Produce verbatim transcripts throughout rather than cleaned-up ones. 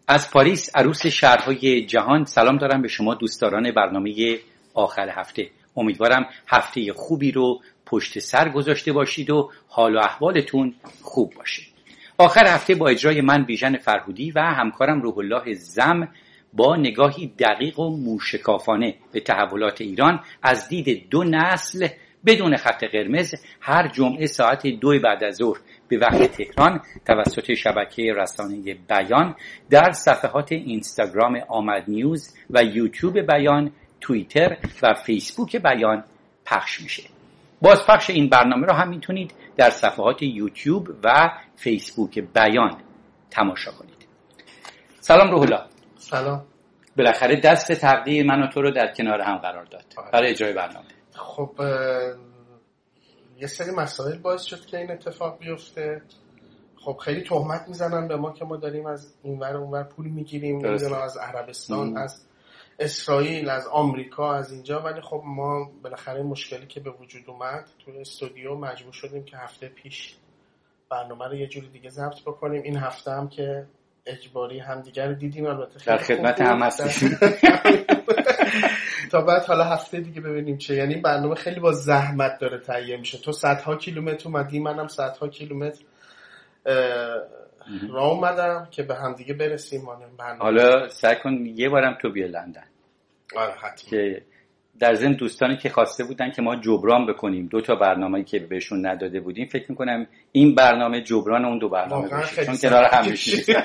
از پاریس، عروس شهرهای جهان، سلام دارم به شما دوستداران برنامه آخر هفته. امیدوارم هفته خوبی رو پشت سر گذاشته باشید و حال و احوالتون خوب باشه. آخر هفته با اجرای من بیژن فرهودی و همکارم روح الله زم با نگاهی دقیق و موشکافانه به تحولات ایران از دید دو نسل بدون خط قرمز هر جمعه ساعت دو بعد از ظهر به وقت تهران توسط شبکه رسانه بیان در صفحات اینستاگرام آمد نیوز و یوتیوب بیان، توییتر و فیسبوک بیان پخش میشه. بازپخش این برنامه را هم میتونید در صفحات یوتیوب و فیسبوک بیان تماشا کنید. سلام روح الله. سلام. بالاخره دست تقدیر من و تو رو در کنار هم قرار داد برای اجرای برنامه. خب یه سری مسائل باعث شد که این اتفاق بیفته. خب خیلی تهمت میزنن به ما که ما داریم از اینور اونور پول میگیریم، میدونم از عربستان، ام. از اسرائیل، از آمریکا، از اینجا، ولی خب ما بالاخره مشکلی که به وجود اومد تو استودیو مجبور شدیم که هفته پیش برنامه رو یه جوری دیگه ضبط بکنیم. این هفته هم که اجباری همدیگه رو دیدیم، البته در خدمت هم هستیم تا بعد حالا هفته دیگه ببینیم چه. یعنی برنامه خیلی با زحمت داره تهیه میشه. تو صدها کیلومتر اومدی، منم صدها کیلومتر راه اومدم که به همدیگه برسیم. حالا سعی کن یه بارم تو بیا لندن. آره حتما. که در ضمن دوستانی که خواسته بودن که ما جبران بکنیم دو تا برنامه‌ای که بهشون نداده بودیم، فکر می‌کنم این برنامه جبران اون دو برنامه بشه، چون کنار هم میشیم.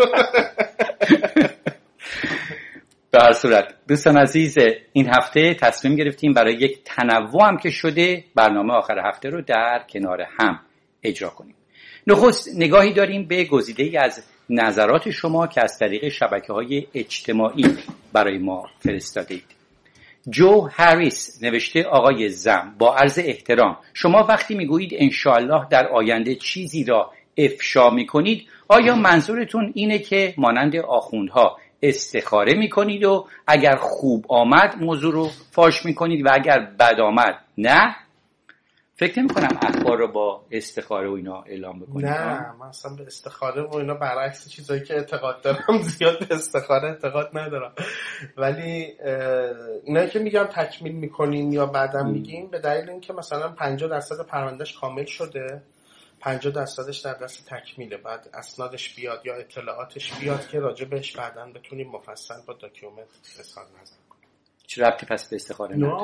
به هر صورت دوستان عزیز، این هفته تصمیم گرفتیم برای یک تنوع هم که شده برنامه آخر هفته رو در کنار هم اجرا کنیم. نخست نگاهی داریم به گزیده‌ای از نظرات شما که از طریق شبکه‌های اجتماعی برای ما فرستادید. جو هریس نوشته: آقای زم، با عرض احترام، شما وقتی میگویید انشاءالله در آینده چیزی را افشا میکنید، آیا منظورتون اینه که مانند آخوندها استخاره میکنید و اگر خوب آمد موضوع رو فاش میکنید و اگر بد آمد نه؟ فکر نمی کنم اخبار رو با استخاره و اینا اعلام بکنید. نه، من اصلا به استخاره و اینا برعکس چیزایی که اعتقاد دارم زیاد به استخاره اعتقاد ندارم، ولی اینایی که میگم تکمیل میکنیم یا بعدم میگیم به دلیل اینکه مثلا پنجاه درصد پروندهش کامل شده، پنجاه درصدش در دست تکمیله، بعد اسنادش بیاد یا اطلاعاتش بیاد که راجع بهش بعداً بتونیم مفصل با داکیومنت اظهار نظر کنیم. چه ربطی پس به استخاره نداره؟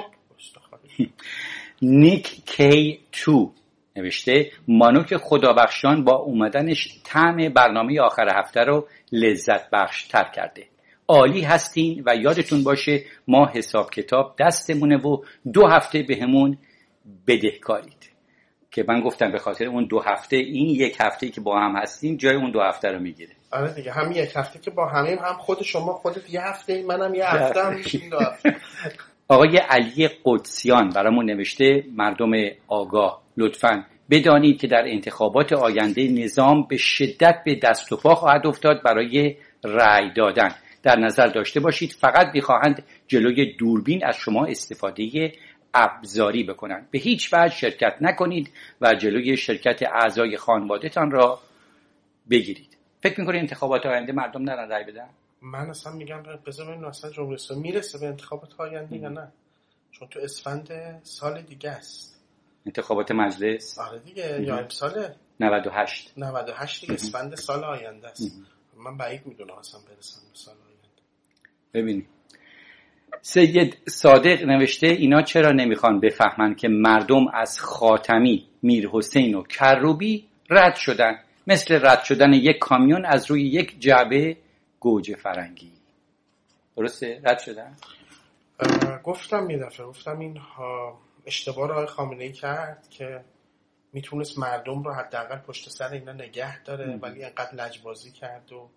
نیک کی تو نوشته: مانوک خدابخشان با اومدنش طعم برنامه آخر هفته رو لذت بخش تر کرده. عالی هستین و یادتون باشه ما حساب کتاب دستمونه و دو هفته بهمون بدهکارید. که من گفتم به خاطر اون دو هفته، این یک هفته که با هم هستیم جای اون دو هفته رو میگیره. آره دیگه، هم یک هفته که با همیم، هم خود شما خودت یه هفته، منم یه هفته، هم میشیم دو هفته. آقای علی قدسیان برامون نوشته: مردم آگاه، لطفاً بدانید که در انتخابات آینده نظام به شدت به دست و پا خواهد افتاد برای رأی دادن. در نظر داشته باشید فقط می‌خواهند جلوی دوربین از شما استفاده ابزاری بکنند. به هیچ وجه شرکت نکنید و جلوی شرکت اعضای خانواده‌تان را بگیرید. فکر می‌کنید انتخابات آینده مردم نرن رأی بدن؟ من اصلا میگم بذار ببینیم اصلا جمهوری اسلامی میرسه به انتخابات آینده یا نه، چون تو اسفند سال دیگه است انتخابات مجلس. آره دیگه، یا امسال نود و هشت نود و هشت دیگه، اسفند سال آینده است. من بعید میدونم اصلا برسم به سال آینده. ببینید سید صادق نوشته: اینا چرا نمیخوان بفهمن که مردم از خاتمی، میر حسین و کروبی رد شدن، مثل رد شدن یک کامیون از روی یک جعبه گوجه فرنگی. درسته؟ رد شدن؟ گفتم یه دفعه، گفتم این اشتباه رو آقای خامنه‌ای کرد که میتونست مردم رو حداقل پشت سر اینا نگه داره، ام. ولی انقدر لجبازی کرد و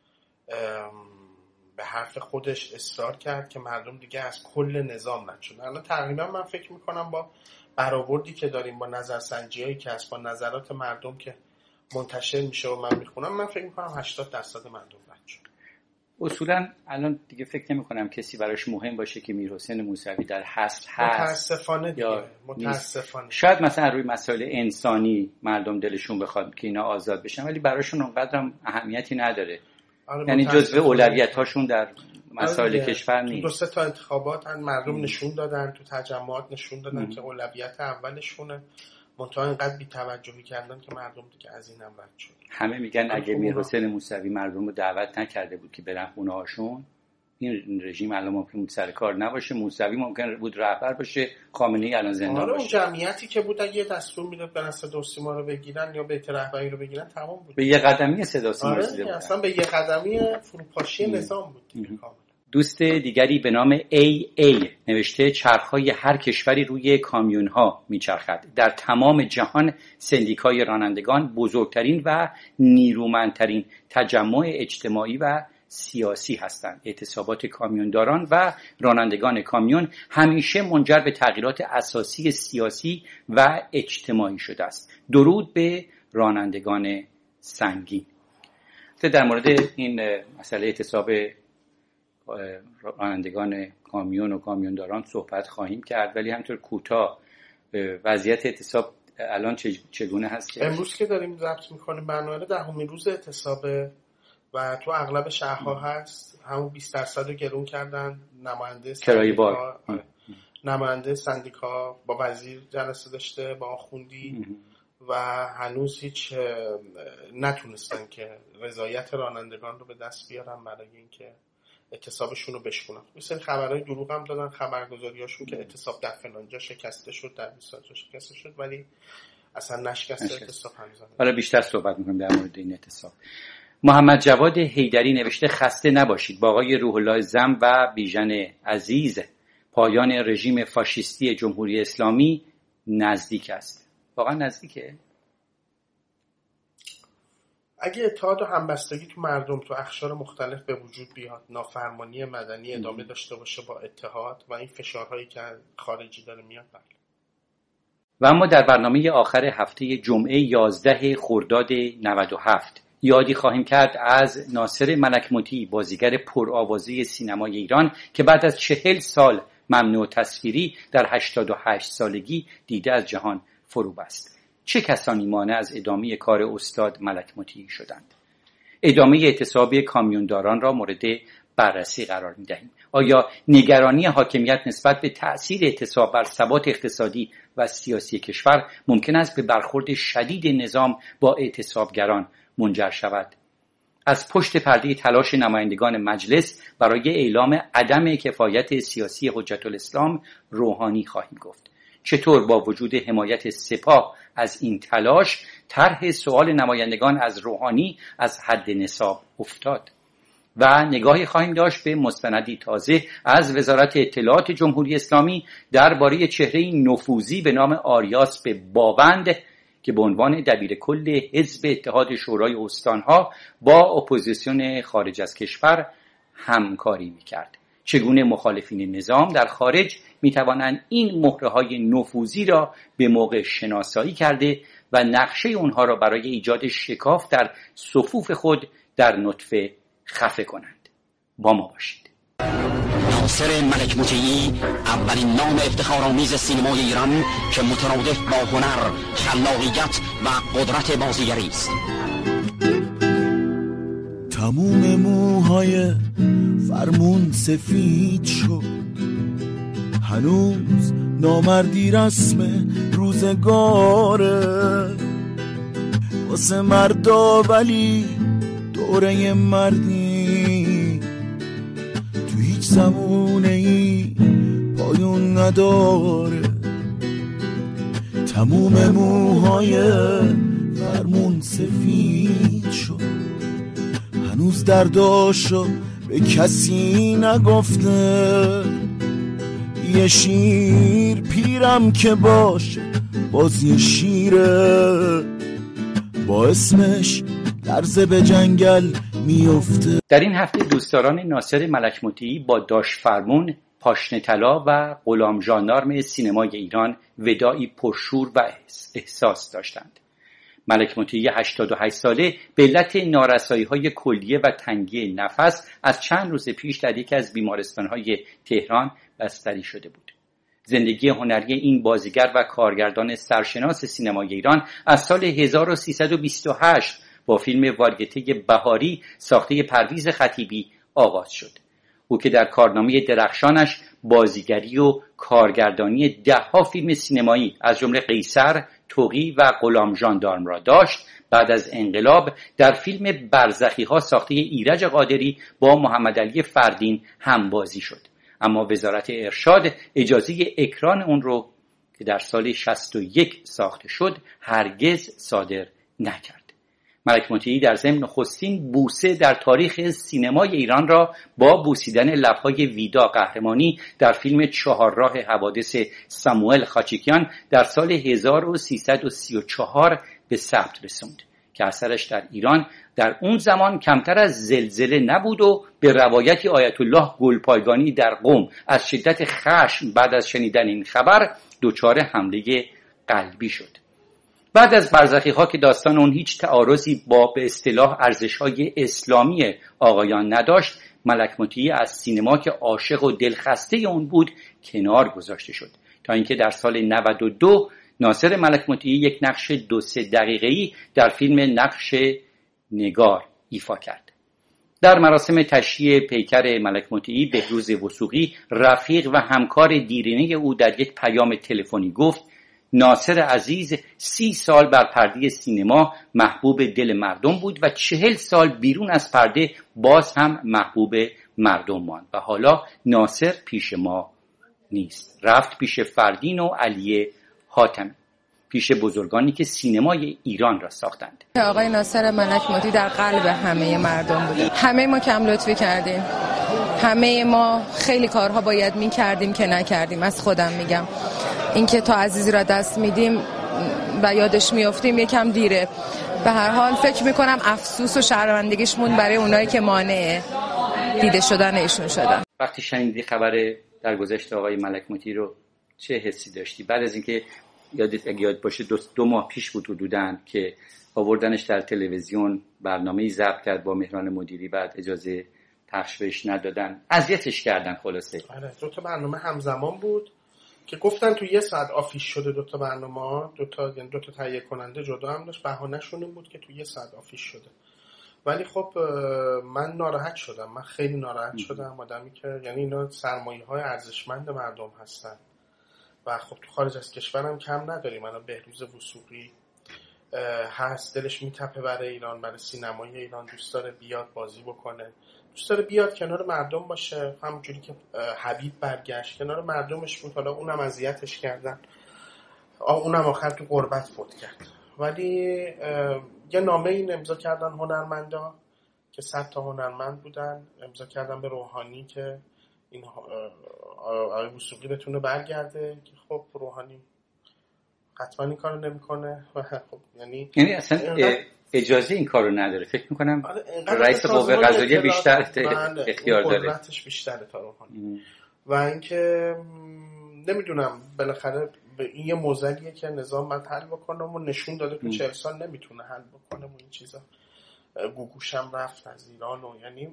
به حرف خودش اصرار کرد که مردم دیگه از کل نظام رد شدن. الان تقریبا من فکر میکنم با برآوردی که داریم، با نظرسنجی‌هایی که هست، با نظرات مردم که منتشر میشه و من میخونم، من فکر میکنم هشتاد درصد مردم رد شد. اصولا الان دیگه فکر نمی کنم کسی براش مهم باشه که میرحسین موسوی در حبس هست. متاسفانه دیگه، متاسفانه. شاید مثلا روی مسائل انسانی مردم دلشون بخواد که اینا آزاد بشن، ولی براشون اونقدر هم اهمیتی نداره. آره یعنی جزء اولویت‌هاشون در مسائل آره کشور نیست. دو سه تا انتخابات هم مردم نشون دادن، تو تجمعات نشون دادن ام. که اولویت اولشونه، منتها اینقدر بی‌توجهی کردن که مردم دیگه از این هم رد شد. همه میگن اگه میرحسین موسوی مردم رو دعوت نکرده بود که برن خونه‌هاشون، این رژیم الان ممکن بود سر کار نباشه، موسوی ممکن بود رهبر باشه، خامنه‌ای الان زندان آره باشه. اون جمعیتی که بود اگه دستور میداد برن صدا و سیما رو بگیرن یا بیت رهبری رو بگیرن تمام بود. به یه قدمی صدا و سیما آره رسیده بود. اصلا به یه قدمی فروپاشی نظام بود دیگه کاملا. دوست دیگری به نام ای ای نوشته چرخهای هر کشوری روی کامیون‌ها میچرخد. در تمام جهان سندیکای رانندگان بزرگترین و نیرومندترین تجمع اجتماعی و سیاسی هستند. اعتصابات کامیونداران و رانندگان کامیون همیشه منجر به تغییرات اساسی سیاسی و اجتماعی شده است. درود به رانندگان سنگین. در مورد این مسئله اعتصاب رانندگان کامیون و کامیونداران صحبت خواهیم کرد، ولی همینطور کوتاه وضعیت اعتصاب الان چگونه هست؟ امروز که داریم ضبط میکنیم برنامه دهمین روز اعتصابه و تو اغلب شهرها هست. همون بیست درصد رو گرون کردن. نماینده سندیکا نماینده سندیکا با وزیر جلسه داشته، با آخوندی و هنوز هیچ نتونستن که رضایت رانندگان رو به دست بیارن برای اینکه اعتصابشون رو بشکنن. یه سری خبرهای دروغ هم دادن خبرگزاریاشون که اعتصاب در فلانجا شکسته شد، در بیسانجا شکسته شد، ولی اصلا نشکسته اعتصاب هنوز. حالا بیشتر صحبت می‌کنیم در مورد این اعتصاب. محمد جواد حیدری نوشته خسته نباشید، با آقای روح الله زم و بیژن عزیز پایان رژیم فاشیستی جمهوری اسلامی نزدیک است. واقعا نزدیکه؟ اگه اتحاد و همبستگی تو مردم تو اقشار مختلف به وجود بیاد، نافرمانی مدنی ادامه داشته باشه با اتحاد و این فشارهایی که خارجی داره میاد، بله. و اما در برنامه آخر هفته جمعه یازده خرداد نود و هفت یادی خواهیم کرد از ناصر ملک‌مطیعی، بازیگر پرآوازه سینمای ایران که بعد از چهل سال ممنوع تصویری در هشتاد و هشت سالگی دیده از جهان فرو بست. چه کسانی مانع از ادامه کار استاد ملک‌مطیعی شدند؟ ادامه اعتصاب کامیونداران را مورد بررسی قرار می‌دهیم. آیا نگرانی حاکمیت نسبت به تأثیر اعتصاب بر ثبات اقتصادی و سیاسی کشور ممکن است به برخورد شدید نظام با اعتصابگران منجر شود؟ از پشت پرده تلاش نمایندگان مجلس برای اعلام عدم کفایت سیاسی حجت الاسلام روحانی خواهیم گفت. چطور با وجود حمایت سپاه از این تلاش طرح سؤال نمایندگان از روحانی از حد نصاب افتاد؟ و نگاهی خواهیم داشت به مستندی تازه از وزارت اطلاعات جمهوری اسلامی درباره چهره‌ای نفوذی به نام آریاس به بابند که به عنوان دبیرکل حزب اتحاد شورای استانها با اپوزیسیون خارج از کشور همکاری می‌کرد. چگونه مخالفین نظام در خارج می‌توانند این مهره‌های نفوذی را به موقع شناسایی کرده و نقشه اونها را برای ایجاد شکاف در صفوف خود در نطفه خفه کنند. با ما باشید. ناصر ملک‌مطیعی اولین نام افتخارآمیز سینمای ایران که مترادف با هنر، خلاقیت و قدرت بازیگری است. تموم موهای فرمون سفید شد، هنوز نامردی رسم روزگاره، واسه مردا ولی دوره مردی تو هیچ زمونه ای پایون نداره. تموم موهای فرمون سفید شد، هنوز درداشو به کسی نگفته. یه شیر پیرم که باشه بازی شیره، با اسمش درزه به جنگل میفته. در این هفته دوستداران ناصر ملک‌مطیعی با داش فرمون، پاشنه طلا و غلام ژاندارم سینمای ایران وداعی پرشور و احساس داشتند. ملک‌مطیعی هشتاد و هشت ساله به علت نارسایی‌های کلیه و تنگی نفس از چند روز پیش در یکی از بیمارستان‌های تهران بستری شده بود. زندگی هنری این بازیگر و کارگردان سرشناس سینمای ایران از سال هزار و سیصد و بیست و هشت با فیلم وارگته بهاری ساخته پرویز خطیبی آغاز شد. او که در کارنامه درخشانش بازیگری و کارگردانی دهها فیلم سینمایی از جمله قیصر، توقی و غلام ژاندارم را داشت، بعد از انقلاب در فیلم برزخی‌ها ساخته ایرج قادری با محمد علی فردین همبازی شد، اما وزارت ارشاد اجازه اکران اون رو که در سال شصت و یک ساخته شد هرگز صادر نکرد. ملک مطیعی در ضمن نخستین بوسه در تاریخ سینمای ایران را با بوسیدن لب‌های ویدا قهرمانی در فیلم چهارراه حوادث ساموئل خاچیکیان در سال هزار و سیصد و سی و چهار به ثبت رسوند که اثرش در ایران در اون زمان کمتر از زلزله نبود و به روایتی آیت الله گلپایگانی در قم از شدت خشم بعد از شنیدن این خبر دچار حمله قلبی شد. بعد از برزخی‌ها که داستان اون هیچ تعارضی با به اصطلاح ارزش‌های اسلامی آقایان نداشت، ملک مطیعی از سینما که عاشق و دلخسته اون بود کنار گذاشته شد تا اینکه در سال نود و دو ناصر ملک مطیعی یک نقش دو سه دقیقه‌ای در فیلم نقش نگار ایفا کرد. در مراسم تشییع پیکر ملک مطیعی بهروز وثوقی رفیق و همکار دیرینه او در یک پیام تلفنی گفت ناصر عزیز سی سال بر پرده سینما محبوب دل مردم بود و چهل سال بیرون از پرده باز هم محبوب مردم ماند و حالا ناصر پیش ما نیست. رفت پیش فردین و علی حاتمی، پیش بزرگانی که سینمای ایران را ساختند. آقای ناصر ملک مطیعی در قلب همه مردم بود. همه ما کم لطفی کردیم، همه ما خیلی کارها باید می کردیم که نکردیم. از خودم میگم اینکه تا عزیزی را دست میدیم و یادش میافتیم یکم دیره. به هر حال فکر میکنم افسوس و شرمندگیش مون برای اونایی که مانع دیده شدن ایشون شدن. وقتی شنیدی خبر درگذشت آقای ملک مطیعی رو چه حسی داشتی؟ بعد از اینکه یادت اگه یاد باشه دو, دو ماه پیش بود حدوداً که آوردنش در تلویزیون برنامه‌ای ضبط کرد با مهران مدیری، بعد اجازه پخش بهش ندادن، اذیتش کردن. خلاصه آره دو تا برنامه همزمان بود که گفتن تو یه ساعت آفیش شده دو تا برنامه، دو تا یعنی دو تا تهیه کننده جدا هم داشت، بهانه‌شون این بود که تو یه ساعت آفیش شده. ولی خب من ناراحت شدم، من خیلی ناراحت شدم. آدمی که یعنی اینا سرمایه‌های ارزشمند مردم هستن و خب تو خارج از کشورم کم نداریم. من بهروز وثوقی هست، دلش میتپه برای ایران، برای سینمای ایران، دوست داره بیاد بازی بکنه، دوست داره بیاد کنار مردم باشه، همونجوری که حبیب برگشت کنار مردمش بود. حالا اونم اذیتش کردن، اونم آخر تو غربت فوت کرد. ولی یه نامه این امضا کردن هنرمندا که صد تا هنرمند بودن، امضا کردن به روحانی که این آقای وثوقی بتونه برگرده، که خب روحانی حتما این کارو نمیکنه و خب یعنی یعنی اصلا اجازه این کارو نداره. فکر میکنم رئیس قوه قضاییه بیشتر اختیار داره، قدرتش بیشتره تا روحانی. و اینکه نمیدونم بالاخره این یه موزلیه که نظام باید حل بکنه و نشون داده تو چهل سال نمیتونه حل بکنه و این چیزا. گوگوشم رفت از ایران و یعنی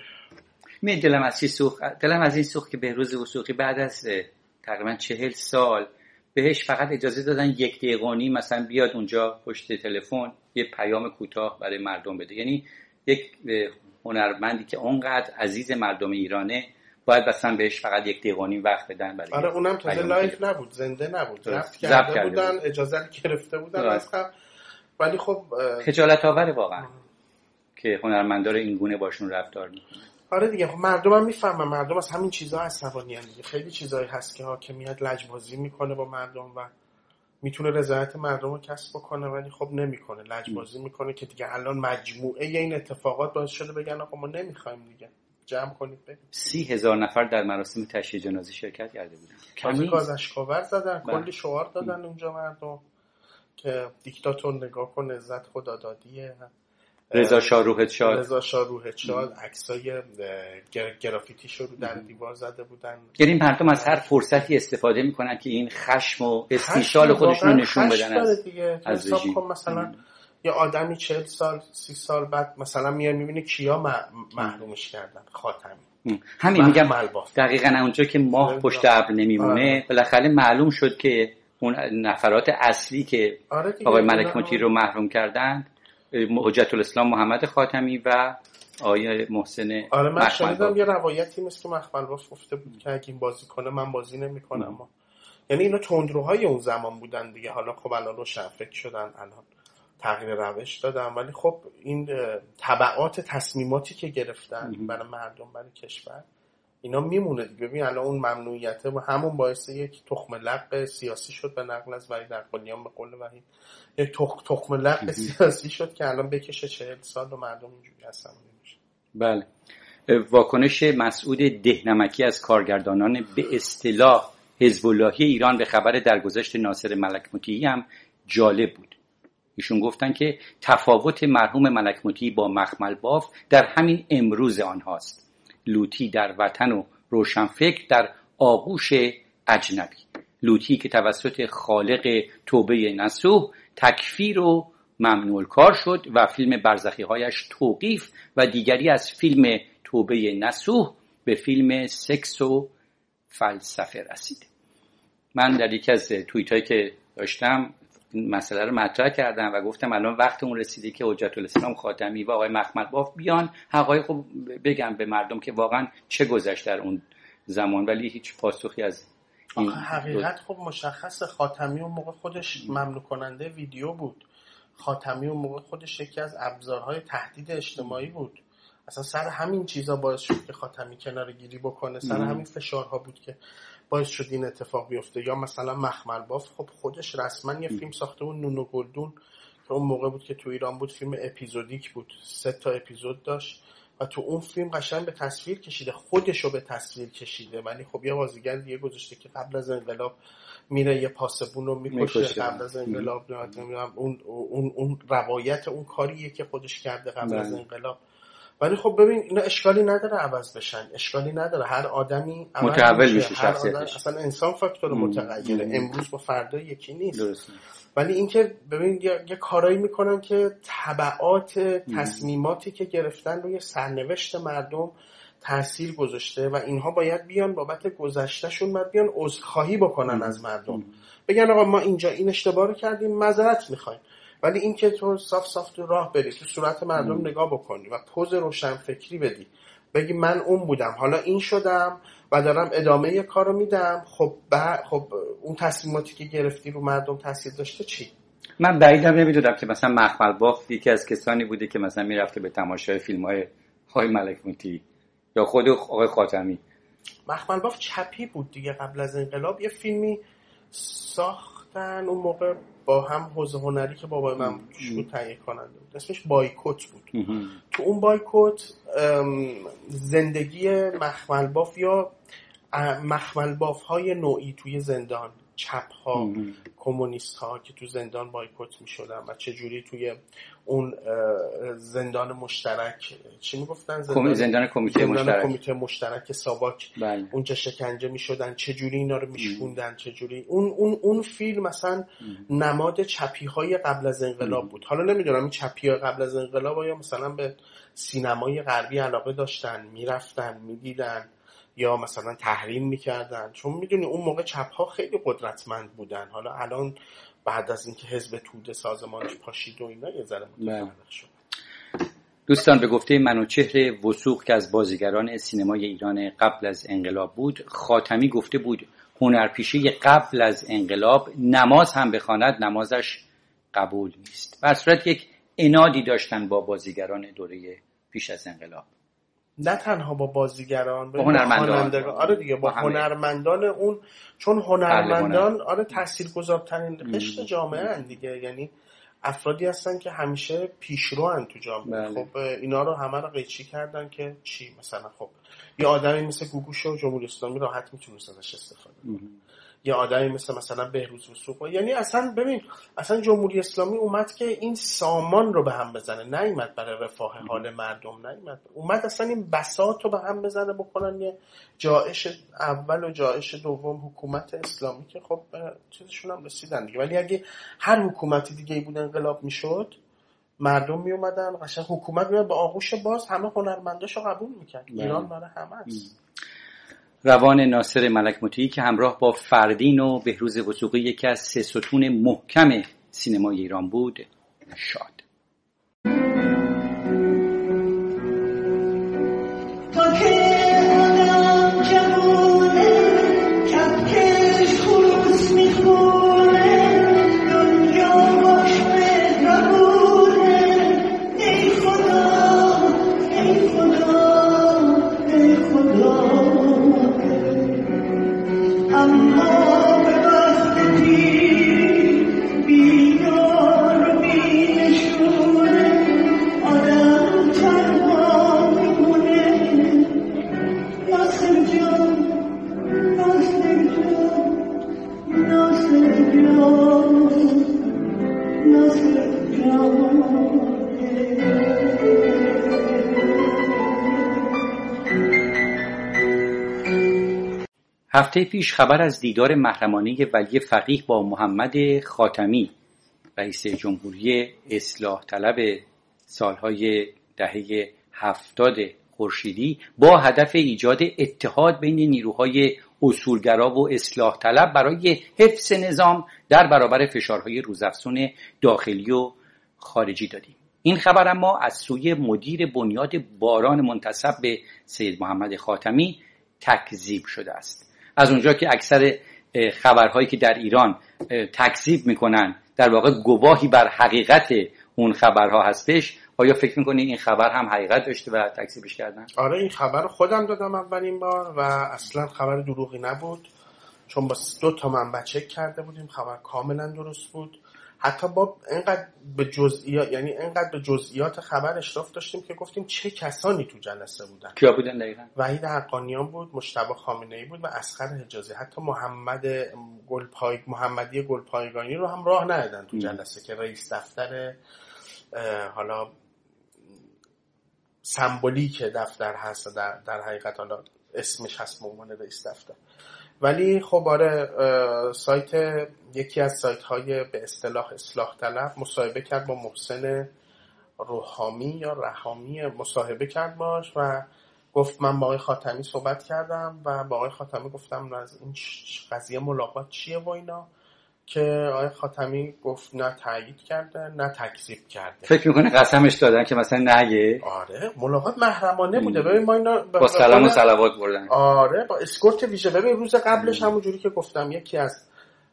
می دلم از این سوخت دلم از این سوخت که بهروز وثوقی بعد از تقریبا چهل سال بهش فقط اجازه دادن یک دقیقه و نیم مثلا بیاد اونجا پشت تلفن یه پیام کوتاه برای مردم بده. یعنی یک هنرمندی که اونقدر عزیز مردم ایرانه باید مثلا بهش فقط یک دقیقه و نیم وقت بدن برای آره اونم تازه لایف نبود، زنده نبود، ضبط کرده بودن، اجازه گرفته بودن از قبل. ولی خب خجالت آوره واقعا که هنرمندا رو این گونه باشون رفتار میکنن. آره دیگه خب مردم هم میفهمن، مردم از همین چیزها عصبانی ان دیگه. خیلی چیزایی هست که حاکمیت لجبازی میکنه با مردم و میتونه رضایت مردم رو کسب بکنه ولی خب نمیکنه، لجبازی میکنه که دیگه الان مجموعه این اتفاقات باعث شده بگن آقا ما نمیخوایم دیگه، جمع کنید برید. سی هزار نفر در مراسم تشییع جنازه شرکت کرده بودن. کمی گازشکاور زدن، کلی شعار دادن اونجا مردم که دیکتاتور نگاه کن عزت خدا دادیه، رضا شاه روحت شاد، رضا شاه روحت شاد، عکسای گرافیتیشو رو در دیوار زده بودن. یعنی مردم از هر فرصتی استفاده میکنن که این خشم و استیصال خودشون رو نشون بدن از از رژیم. مثلا یه آدمی چهل سال سی سال بعد مثلا میاد میبینه کیا محرومش کردن، خاتمی. همین میگم دقیقاً اونجا که ماه پشت ابر نمیمونه بالاخره معلوم شد که اون نفرات اصلی که آره آقای ملک مطیعی رو محروم کردن حجت الاسلام محمد خاتمی و آقای محسن. آره من شنیدم یه روایتی مثل که مخمل باف گفته بود که اگه این بازی کنه من بازی نمی‌کنم. یعنی اینا تندروهای اون زمان بودن دیگه. حالا خب الان روشن فکر شدن، الان تغییر روش دادن، ولی خب این تبعات تصمیماتی که گرفتن برای مردم، برای کشور، اینا میمونه دیگه. ببین الان اون ممنوعیت همون باعث یک تخم لق سیاسی شد، به نقل از وحید اقبالیان به قول وحید یک تخم لق سیاسی شد که الان بکشه چهل سال و مردم اینجوری هستن. بله. واکنش مسعود دهنمکی از کارگردانان به اصطلاح حزب اللهی ایران به خبر درگذشت ناصر ملک مطیعی هم جالب بود. ایشون گفتن که تفاوت مرحوم ملک مطیعی با مخمل باف در همین امروز آنهاست. لوطی در وطن و روشنفکر در آغوش اجنبی. لوطی که توسط خالق توبه نصوح تکفیر و ممنوع کار شد و فیلم برزخی هایش توقیف و دیگری از فیلم توبه نصوح به فیلم سکس و فلسفه رسید. من در یکی از توییت هایی که داشتم مسئله رو مطرح کردم و گفتم الان وقت اون رسیده که حجت الاسلام خاتمی و آقای مخمل باف بیان حقایق رو بگم به مردم که واقعا چه گذشت در اون زمان، ولی هیچ پاسخی از این حقیقت خب مشخص. خاتمی اون موقع خودش ممنوع کننده ویدیو بود. خاتمی اون موقع خودش یکی از ابزارهای تهدید اجتماعی بود. اصلا سر همین چیزا باعث شد که خاتمی کناره گیری بکنه، سر ام. همین فشارها بود که باعث شد این اتفاق بیفته. یا مثلا مخمل باف خب خودش رسما یه فیلم ساخته بود، نونو گلدون، که اون موقع بود که تو ایران بود، فیلم اپیزودیک بود، سه تا اپیزود داشت و تو اون فیلم قشنگ به تصویر کشیده، خودشو به تصویر کشیده. ولی خب یه بازیگر دیگه گذاشته که قبل از انقلاب میره یه پاسبون رو میکشه، قبل از انقلاب نمیدونم اون اون اون روایت اون کاریه که خودش کرده قبل از انقلاب. ولی خب ببین اینا اشکالی نداره عوض بشن، اشکالی نداره، هر آدمی متحول میشه، شخصیتش اصلا انسان فاکتور متغیره، امروز با فردا یکی نیست. درسته. ولی اینکه ببین یه, یه کارایی میکنن که تبعات تصمیماتی که گرفتن روی سرنوشت مردم تأثیر گذاشته و اینها باید بیان بابت گذشتهشون باید بیان عذرخواهی بکنن ام. از مردم، بگن آقا ما اینجا این اشتباه رو کردیم، معذرت میخوایم. ولی این که تو صاف صاف تو راه بری، تو صورت مردم ام. نگاه بکنی و پوز روشن فکری بدی، بگی من اون بودم حالا این شدم و دارم ادامه یه کارو میدم، خب بعد خب اون تصمیماتی که گرفتی رو مردم تاثیر داشته چی؟ من بعیدم نمیدونم که مثلا مخمل باف یکی از کسانی بوده که مثلا میرفته به تماشای فیلم‌های های ملک مطیعی یا خود آقای خاتمی. مخمل باف چپی بود دیگه. قبل از انقلاب یه فیلمی ساختن اون موقع با هم حوزه هنری که بابای من شروع تهیه کننده بود، اسمش بایکوت بود. ام. تو اون بایکوت زندگی مخمل باف یا مخمل باف های نوعی توی زندان، چپ ها، کمونیست ها که تو زندان بایکوت می شدن و چجوری توی اون زندان مشترک چی می گفتن؟ زندان, زندان کمیته زندان مشترک کمیته مشترک ساواک بله. اونجا شکنجه می شدن، چجوری اینا رو می شکوندن، چجوری اون, اون, اون فیلم مثلا نماد چپی های قبل از انقلاب بود. حالا نمیدونم این چپی های قبل از انقلاب یا مثلا به سینمای غربی علاقه داشتن، میرفتن میدیدن یا مثلا تحریم میکردن، چون میدونی اون موقع چپ‌ها خیلی قدرتمند بودن. حالا الان بعد از اینکه حزب توده سازمانش پاشید و اینا یه ذره متفرق شد. دوستان به گفته منوچهر وثوق که از بازیگران سینمای ایران قبل از انقلاب بود، خاتمی گفته بود هنرپیشه قبل از انقلاب نماز هم بخواند نمازش قبول نیست. در صورت یک عنادی داشتن با بازیگران دوره پیش از انقلاب، نه تنها با بازیگران، با هنرمندان. آره دیگه با, با هنرمندان اون، چون هنرمندان آره تاثیرگذارترین قشر جامعه ان دیگه، یعنی افرادی هستن که همیشه پیشرو ان تو جامعه. بله. خب اینا رو همه رو قیچی کردن که چی، مثلا خب یه آدمی مثل گوگوش و جمهوری اسلامی راحت میتونست ازش استفاده کنه، یه آدمی مثل مثلا بهروز وثوق، یعنی اصلا ببین اصلا جمهوری اسلامی اومد که این سامان رو به هم بزنه، نیومد برای رفاه حال مردم، نیومد اومد اصلا این بساط رو به هم بزنه، بکنن یه جایش اول و جایش دوم حکومت اسلامی که خب چیزشون هم رسیدن دیگه. ولی اگه هر حکومتی دیگه بود انقلاب میشد، مردم می اومدن قشنگ حکومت میاد با آغوش باز همه هنرمنداشو قبول میکرد. ایران برای همه است. روان ناصر ملک مطیعی که همراه با فردین و بهروز وثوقی یکی از سه ستون محکم سینمای ایران بود، شاد. هفته پیش خبر از دیدار محرمانه ولی فقیه با محمد خاتمی رئیس جمهوری اصلاح طلب سالهای دهه هفتاد خورشیدی با هدف ایجاد اتحاد بین نیروهای اصولگرا و اصلاح طلب برای حفظ نظام در برابر فشارهای روزافزون داخلی و خارجی دادیم. این خبر اما از سوی مدیر بنیاد باران منتسب به سید محمد خاتمی تکذیب شده است. از اونجا که اکثر خبرهایی که در ایران تکذیب میکنن در واقع گواهی بر حقیقت اون خبرها هستش، آیا فکر میکنی این خبر هم حقیقت داشته و تکذیبش کردن؟ آره این خبر خودم دادم اولین بار و اصلا خبر دروغی نبود، چون با دو تا منبع چک کرده بودیم، خبر کاملا درست بود. حتی با اینقدر به جزئیات، یعنی اینقدر به جزئیات خبر اشراف داشتیم که گفتیم چه کسانی تو جلسه بودن. کیا بودن دقیقاً؟ وحید حقانیان بود، مجتبی خامنه‌ای بود و اصغر حجازی. حتی محمد گلپای محمدی گلپایگانی رو هم راه ندادن تو جلسه که رئیس دفتر حالا سمبولیک دفتر هست، در در حقیقت حالا اسمش هست به عنوان رئیس دفتر. ولی خب آره سایت یکی از سایت های به اصطلاح اصلاح طلب مصاحبه کرد با محسن روحامی یا رحامی، مصاحبه کرد باش و گفت من با آقای خاتمی صحبت کردم و با آقای خاتمی گفتم از این قضیه ملاقات چیه و اینا، که آقای خاتمی گفت نه تایید کرده نه تکذیب کرده. فکر میکنه قسمش دادن که مثلا نگه؟ آره ملاقات محرمانه بوده. ببین ما اینا با سلام و صلوات بردن. آره با اسکورت ویژه. ببین روز قبلش همون جوری که گفتم یکی از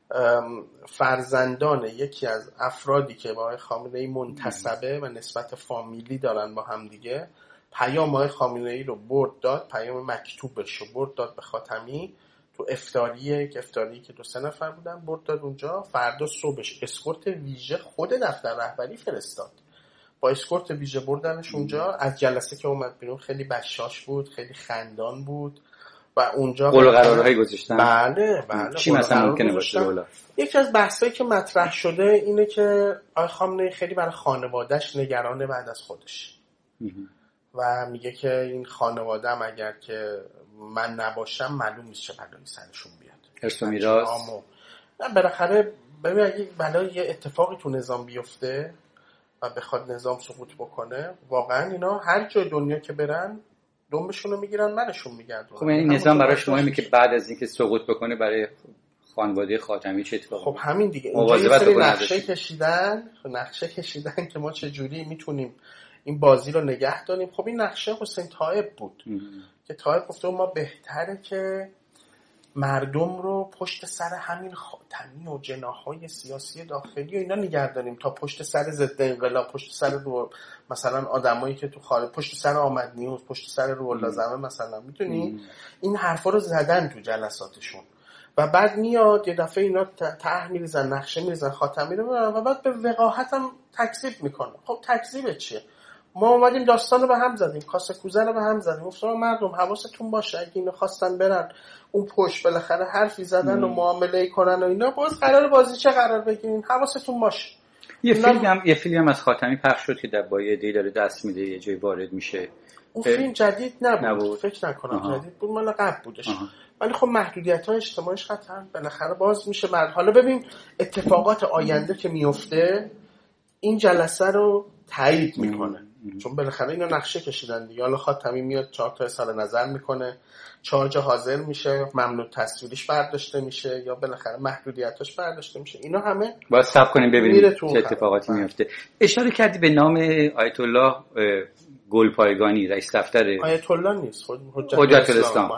فرزندان یکی از افرادی که با آقای خامنه‌ای منتسبه و نسبت فامیلی دارن با هم دیگه، پیام آقای خامنه‌ای رو برد داد، پیام مکتوبش رو برد داد به خاتمی تو افطاریه که افطاری که دو سه نفر بودن، برد داد اونجا. فردا صبحش اسکورت ویژه خود دفتر رهبری فرستاد، با اسکورت ویژه بردنش اونجا. از جلسه که اومد بیرون خیلی بشاش بود، خیلی خندان بود و اونجا قول و قرارهای گذاشتن. بله بله. چی مثلا ممکنه باشه دولا؟ یکی از بحثایی که مطرح شده اینه که آقای خامنه‌ای خیلی برای خانواده‌اش نگرانه بعد از خودش و میگه که این خانواده‌ام اگر که من نباشم معلوم نیست چه بلایی سرشون بیاد. ارث و میراث. نه بالاخره ببین اگه بلای یه اتفاقی تو نظام بیفته و بخواد نظام سقوط بکنه، واقعا اینا هر جای دنیا که برن دنبشون رو میگیرن، منشون میگردونن. خب یعنی نظام براش مهمه که بعد از اینکه سقوط بکنه برای خانواده خاتمی چه اتفاقی؟ خب همین دیگه. اینجا یه سری نقشه کشیدن، نقشه کشیدن که ما چه جوری میتونیم این بازی رو نگه داریم. خب این نقشه حسین طایب بود ام. که طایب گفته ما بهتره که مردم رو پشت سر همین خاتمی و جناح‌های سیاسی داخلی و اینا نگه داریم تا پشت سر ضد انقلاب، پشت سر رو مثلا آدمایی که تو خارج، پشت سر آمد نیوز، پشت سر روح زمه مثلا، میدونی این حرفا رو زدن تو جلساتشون و بعد میاد یه دفعه اینا ته میریزن، نقشه میریزن، خاتمی رو میبرن و بعد به وقاحت هم تکذیب میکنن. خب تکذیب چیه؟ ما اومدیم داستان رو به هم زدیم، کاسه کوزه رو به هم زدیم، گفتم مردم حواستون باشه اگه اینو خواستن برن اون پشت بالاخره حرفی زدن و معامله کنن و اینا، باز قرار بازی چه قرار بگیرین، حواستون باشه. یه فیلم هم یه فیلم هم از خاتمی پخش شد که در بایدی داره دست میده یه جای وارد میشه. اون فیلم جدید نبود, نبود. فکر نکنم آها. جدید بود، مال قبل بودش. آها. ولی خب محدودیت‌های اجتماعیش قطعاً بالاخره باز میشه. بعد حالا ببین اتفاقات آینده که میفته این جلسه رو تایید میکنه، چون بالاخره اینا نقشه کشیدن دیگه. حالا خاتمی میاد چهار تا اظهار نظر میکنه، چهار جا حاضر میشه، ممنوع تصویریش برداشته میشه یا بالاخره محدودیتاش برداشته میشه. اینا همه باید صبر کنیم ببینیم چه اتفاقاتی میفته. اشاره کردی به نام آیت الله گلپایگانی، رئیس دفتر آیت الله نیست، حجت الاسلام،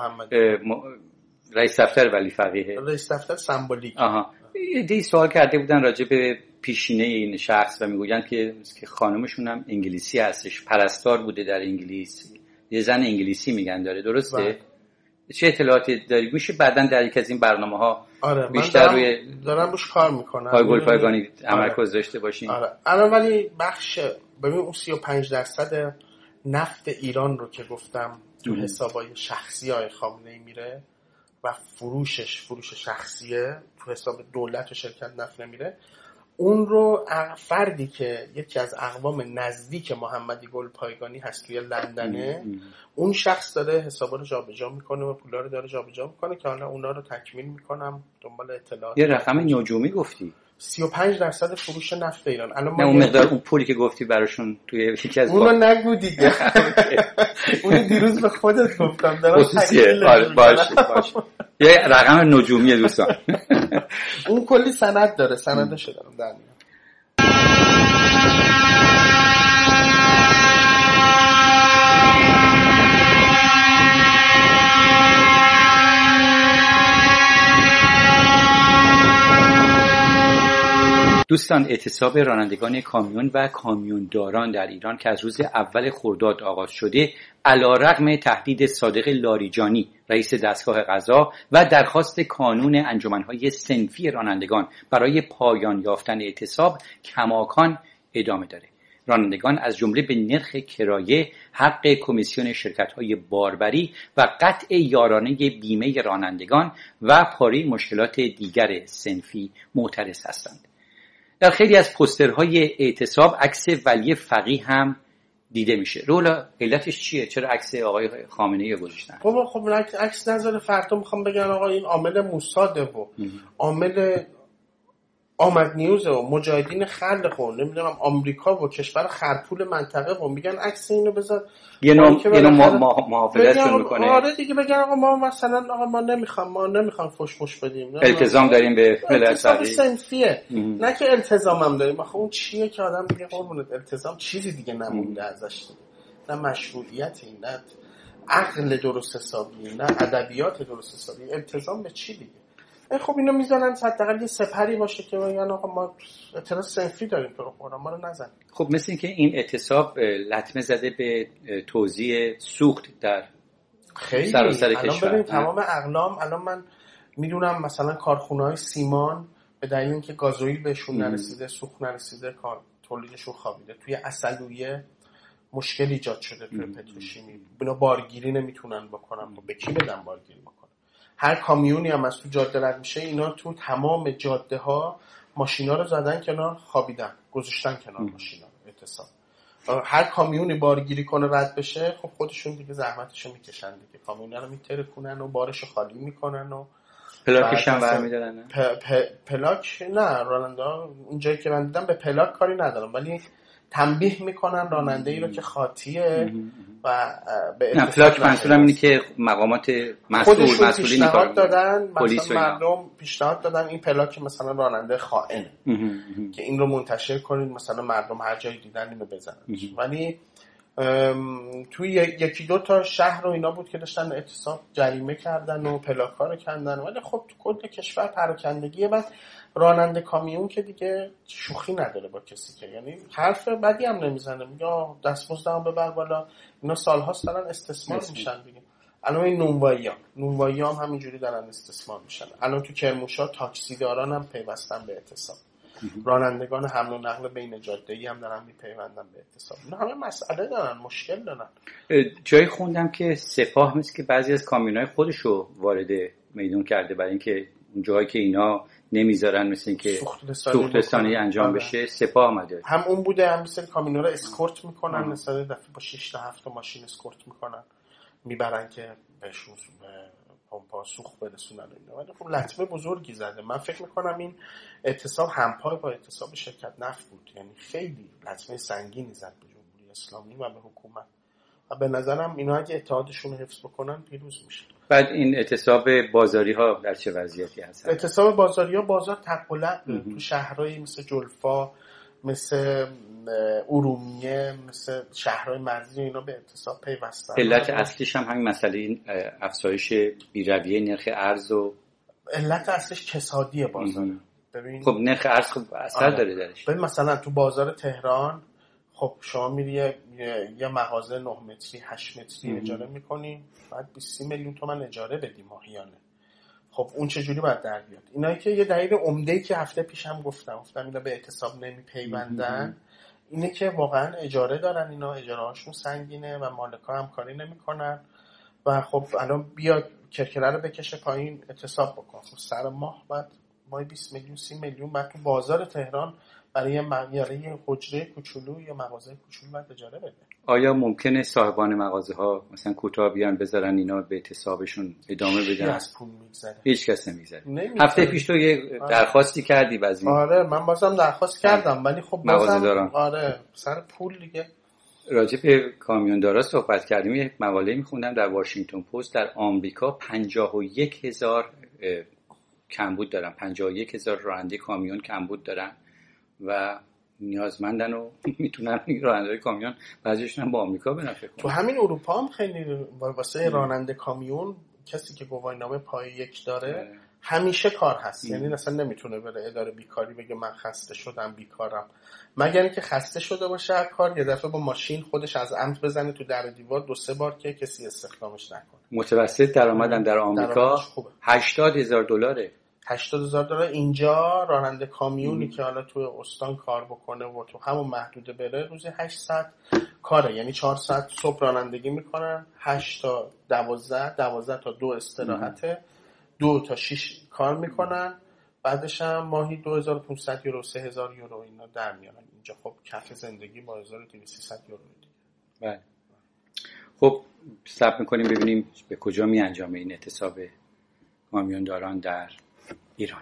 رئیس دفتر ولی فقیه، رئیس دفتر سمبولیک. آها. یه سوال کرده بودن راجع به پیشینه این شخص و میگویند که خانمشون هم انگلیسی هستش، پرستار بوده در انگلیس، یه زن انگلیسی میگن داره، درسته؟ باید. چه اطلاعاتی داری؟ میشه بعداً در یک از این برنامه‌ها آره بیشتر دارم روی دارم روش کار میکنم، پای گلپایگانی تمرکز داشته باشین. آره الان ولی بخش ببین اون سی و پنج درصد نفت ایران رو که گفتم تو حسابای شخصی های خامنه‌ای میره و فروشش فروش شخصیه، تو حساب دولت و شرکت نفت نمیره. اون رو فردی که یکی از اقوام نزدیک محمدی گلپایگانی هست توی لندنه، اون شخص داره حسابا رو جابجا میکنه و پولا رو داره جابجا میکنه که حالا اونا رو تکمیل میکنم دنبال اطلاعات. یه رقم نجومی گفتی سی و پنج درصد فروش نفت ایران الان. نه اون مقدار اون پولی که گفتی براشون توی یکی از اونو نگو دیگه. اونو دیروز به خودت گفتم دارم تکمیل. باشه باشه یه رقم نجومی دوستان. اون کلی سند داره، سندش دارم در میاد. دوستان، اعتصاب رانندگان کامیون و کامیونداران در ایران که از روز اول خرداد آغاز شده، علیرغم تهدید صادق لاریجانی رئیس دستگاه قضا و درخواست کانون انجمنهای صنفی رانندگان برای پایان یافتن اعتصاب کماکان ادامه داره. رانندگان از جمله به نرخ کرایه، حق کمیسیون شرکت‌های باربری و قطع یارانه بیمه رانندگان و پاره مشکلات دیگر صنفی معترض هستند. در خیلی از پوسترهای اعتصاب عکس ولی فقیه هم دیده میشه. رولا علتش چیه؟ چرا عکس آقای خامنه‌ای گذاشتن؟ خب خب عکس نذاره فردا میخوام بگن آقا این عامل موساده و عامل آمد نیوز و مجاهدین خلق و نمیدونم آمریکا و کشور خرطول منطقه و میگن عکس اینو بذار یه نوع یه نوع محافظتشون میکنه. آره دیگه بگن آقا ما مثلا آقا ما نمیخوام ما نمیخوام فوش فوش بدیم، التزام داریم به التزام صنفیه، نه که التزام هم داریم. آخه اون چیه که آدم میگه قربونت التزام چیزی دیگه نمونده ازش، نه مشروعیتی، نه عقل درست حسابی، نه ادبیات درست حسابی. التزام به چی دیگه؟ خب اینو میزنن حداقل یه سپری باشه که میگن آقا ما اعتراض صنفی داریم تو رو ما رو نزن. خب مثل اینکه این اعتصاب لطمه زده به توزیع سوخت در خیلی سراسر الان کشور. ببین تمام اقلام الان من میدونم مثلا کارخونه‌های سیمان به دلیل اینکه گازوئیل بهشون نرسیده، سوخت نرسیده، کار تولیدشون خوابیده. توی عسلویه مشکل ایجاد شده توی پتروشیمی، اینا بارگیری نمیتونن بکنن. به کی بدن بارگیری بکنن؟ هر کامیونی هم از تو جاده رد میشه، اینا تو تمام جاده ها ماشینا رو زدن کنار، خوابیدن، گذاشتن کنار ماشینا رو. اعتصاب هر کامیونی بارگیری کنه رد بشه، خب خودشون دیگه زحمتشو میکشن دیگه، کامیونا رو میترکونن و بارشو خالی میکنن و پلاکش هم برمیدارن. پ... پ... پلاک نه، راننده ها اونجایی که من دیدم به پلاک کاری ندارم، ولی تنبیه میکنن راننده ای رو که خاطیه و به نه پلاک منظورم اینه که مقامات مسئول مسئولین پیشنهاد دادن، مثلا مردم پیشنهاد دادن این پلاک مثلا راننده خائنه که این رو منتشر کنید، مثلا مردم هر جایی دیدن اینو بزنن. ولی توی یکی دو تا شهر و اینا بود که داشتن اعتصاب، جریمه کردن و پلاک‌ها رو کندن. ولی خب تو کل کشور پراکندگیه. بعد راننده کامیون که دیگه شوخی نداره با کسی که، یعنی حرف بدی هم نمیزنه، میگه دستمزدمو ببر بالا. اینا سال‌هاست دارن استثمار میشن دیگه. الان این نونوایی‌ها نونوایی‌ها هم همینجوری دارن استثمار میشن. الان تو کرمانشاه تاکسیداران هم پیوستن به اعتصاب، رانندگان حمل و نقل بین جاده‌ای هم دارن میپیوندن به اعتصاب. اینا همه مسئله دارن، مشکل دارن. جایی خوندم که سپاه مثل که بعضی از کامیونای خودشو وارد میدون کرده برای اینکه جایی که اینا نمیذارن مثل اینکه سوخت رسانی انجام بشه، سپاه اومده. هم اون بوده، هم مثل کامیونا رو اسکورت میکنن، مثلا دفعه با شش تا هفت تا ماشین اسکورت میکنن میبرن که بهشون پمپا سوخت برسونن اینا. ولی خب لطمه بزرگی زده. من فکر میکنم این اعتصاب همپای با اعتصاب شرکت نفت بود، یعنی خیلی لطمه سنگینی زد به جمهوری اسلامی و به حکومت و به نظرم اینا اگه اتحادشون رو حفظ بکنن پیروز میشن. بعد این اعتصاب بازاری ها در چه وضعیتی هستن؟ اعتصاب بازاری ها بازار تقلق تو شهرهایی مثل جلفا، مثل ارومیه، مثل شهرهای مرزی اینا به اعتصاب پیوستن. علت اصلیش هم همین مسئله افزایش بی‌رویه نرخ ارز و علت اصلیش کسادی بازار. ببین خب نرخ ارز خب اثر داره درش. ببین مثلا تو بازار تهران خب شما میری یه, یه مغازه نه متری هشت متری اجاره میکنی، بعد بیست میلیون تومان اجاره بدی ماهیانه. خب اون چه جوری باید در بیاد؟ اینایی که یه دلیل عمده‌ای که هفته پیشم گفتم گفتم اینا به اعتصاب نمیپیوندن اینه که واقعا اجاره دارن، اینا اجاره هاشون سنگینه و مالکا هم کاری نمیکنن و خب الان بیاد کرکره رو بکشه پایین اعتصاب بکن، خب سر ماه بعد مای بیست میلیون سی میلیون بعد تو بازار تهران برای یه حجره کوچولو یا مغازه کوچولو بعد اجاره بده. آیا ممکنه صاحبان مغازه ها مثلا کوتاه بیان بذارن اینا به اعتصابشون ادامه بدن؟ از پول میگذره. هیچ کس نمیگذره. هفته پیش تو یه درخواستی کردی بعضی. آره من بازم درخواست کردم ولی خب بازم آره سر پول دیگه. راجع به کامیوندارا صحبت کردیم. یک مقاله میخوندم در واشنگتن پست در آمریکا پنجاه و یک هزار کمبود دارن، پنجاه و یک هزار راننده کامیون کمبود دارن و نیازمندن و میتونن راننده کامیون بعضیشون هم با آمریکا برن. فکر کنم تو همین اروپا هم خیلی واسه راننده کامیون کسی که گواهینامه پای یک داره همیشه کار هست. ام. یعنی اصلا نمیتونه بره اداره بیکاری بگه من خسته شدم بیکارم، مگر اینکه خسته شده باشه کار یه دفعه با ماشین خودش از عمد بزنه تو در دیوار دو سه بار که کسی استخدامش نکنه. متوسط درآمدن در آمریکا هشتاد هزار دلاره. هشتاد هزار دلار. اینجا راننده کامیونی ام. که حالا تو استان کار بکنه و تو همون محدوده بره روزی هشت ساعت کاره، یعنی چهار ساعت صبح رانندگی میکنن، هشت تا دوازده دوازده تا دو استراحته، دو تا شش کار میکنن، بعدش هم ماهی دو هزار و پانصد یورو سه هزار یورو اینا در میارن. اینجا خب کف زندگی با هزار و دویست سیصد یورو دیگه. بله. خب صبر میکنیم ببینیم به کجا می انجامه این اعتصاب کامیونداران در ایران.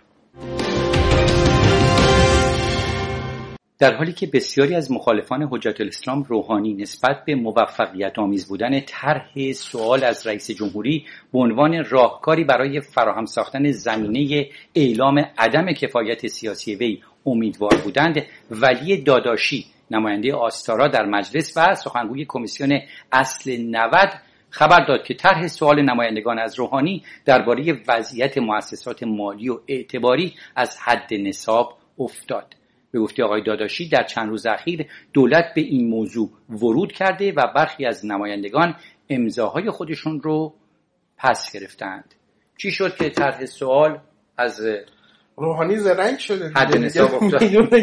در حالی که بسیاری از مخالفان حجت الاسلام روحانی نسبت به موفقیت آمیز بودن طرح سوال از رئیس جمهوری به عنوان راهکاری برای فراهم ساختن زمینه اعلام عدم کفایت سیاسی وی امیدوار بودند، ولی داداشی نماینده آستارا در مجلس و سخنگوی کمیسیون اصل نود خبر داد که طرح سوال نمایندگان از روحانی درباره وضعیت مؤسسات مالی و اعتباری از حد نصاب افتاد. به گفته آقای داداشی در چند روز اخیر دولت به این موضوع ورود کرده و برخی از نمایندگان امضاهای خودشون رو پس گرفتند. چی شد که طرح سوال از روحانی زرنگ شده حد نصاب افتاد؟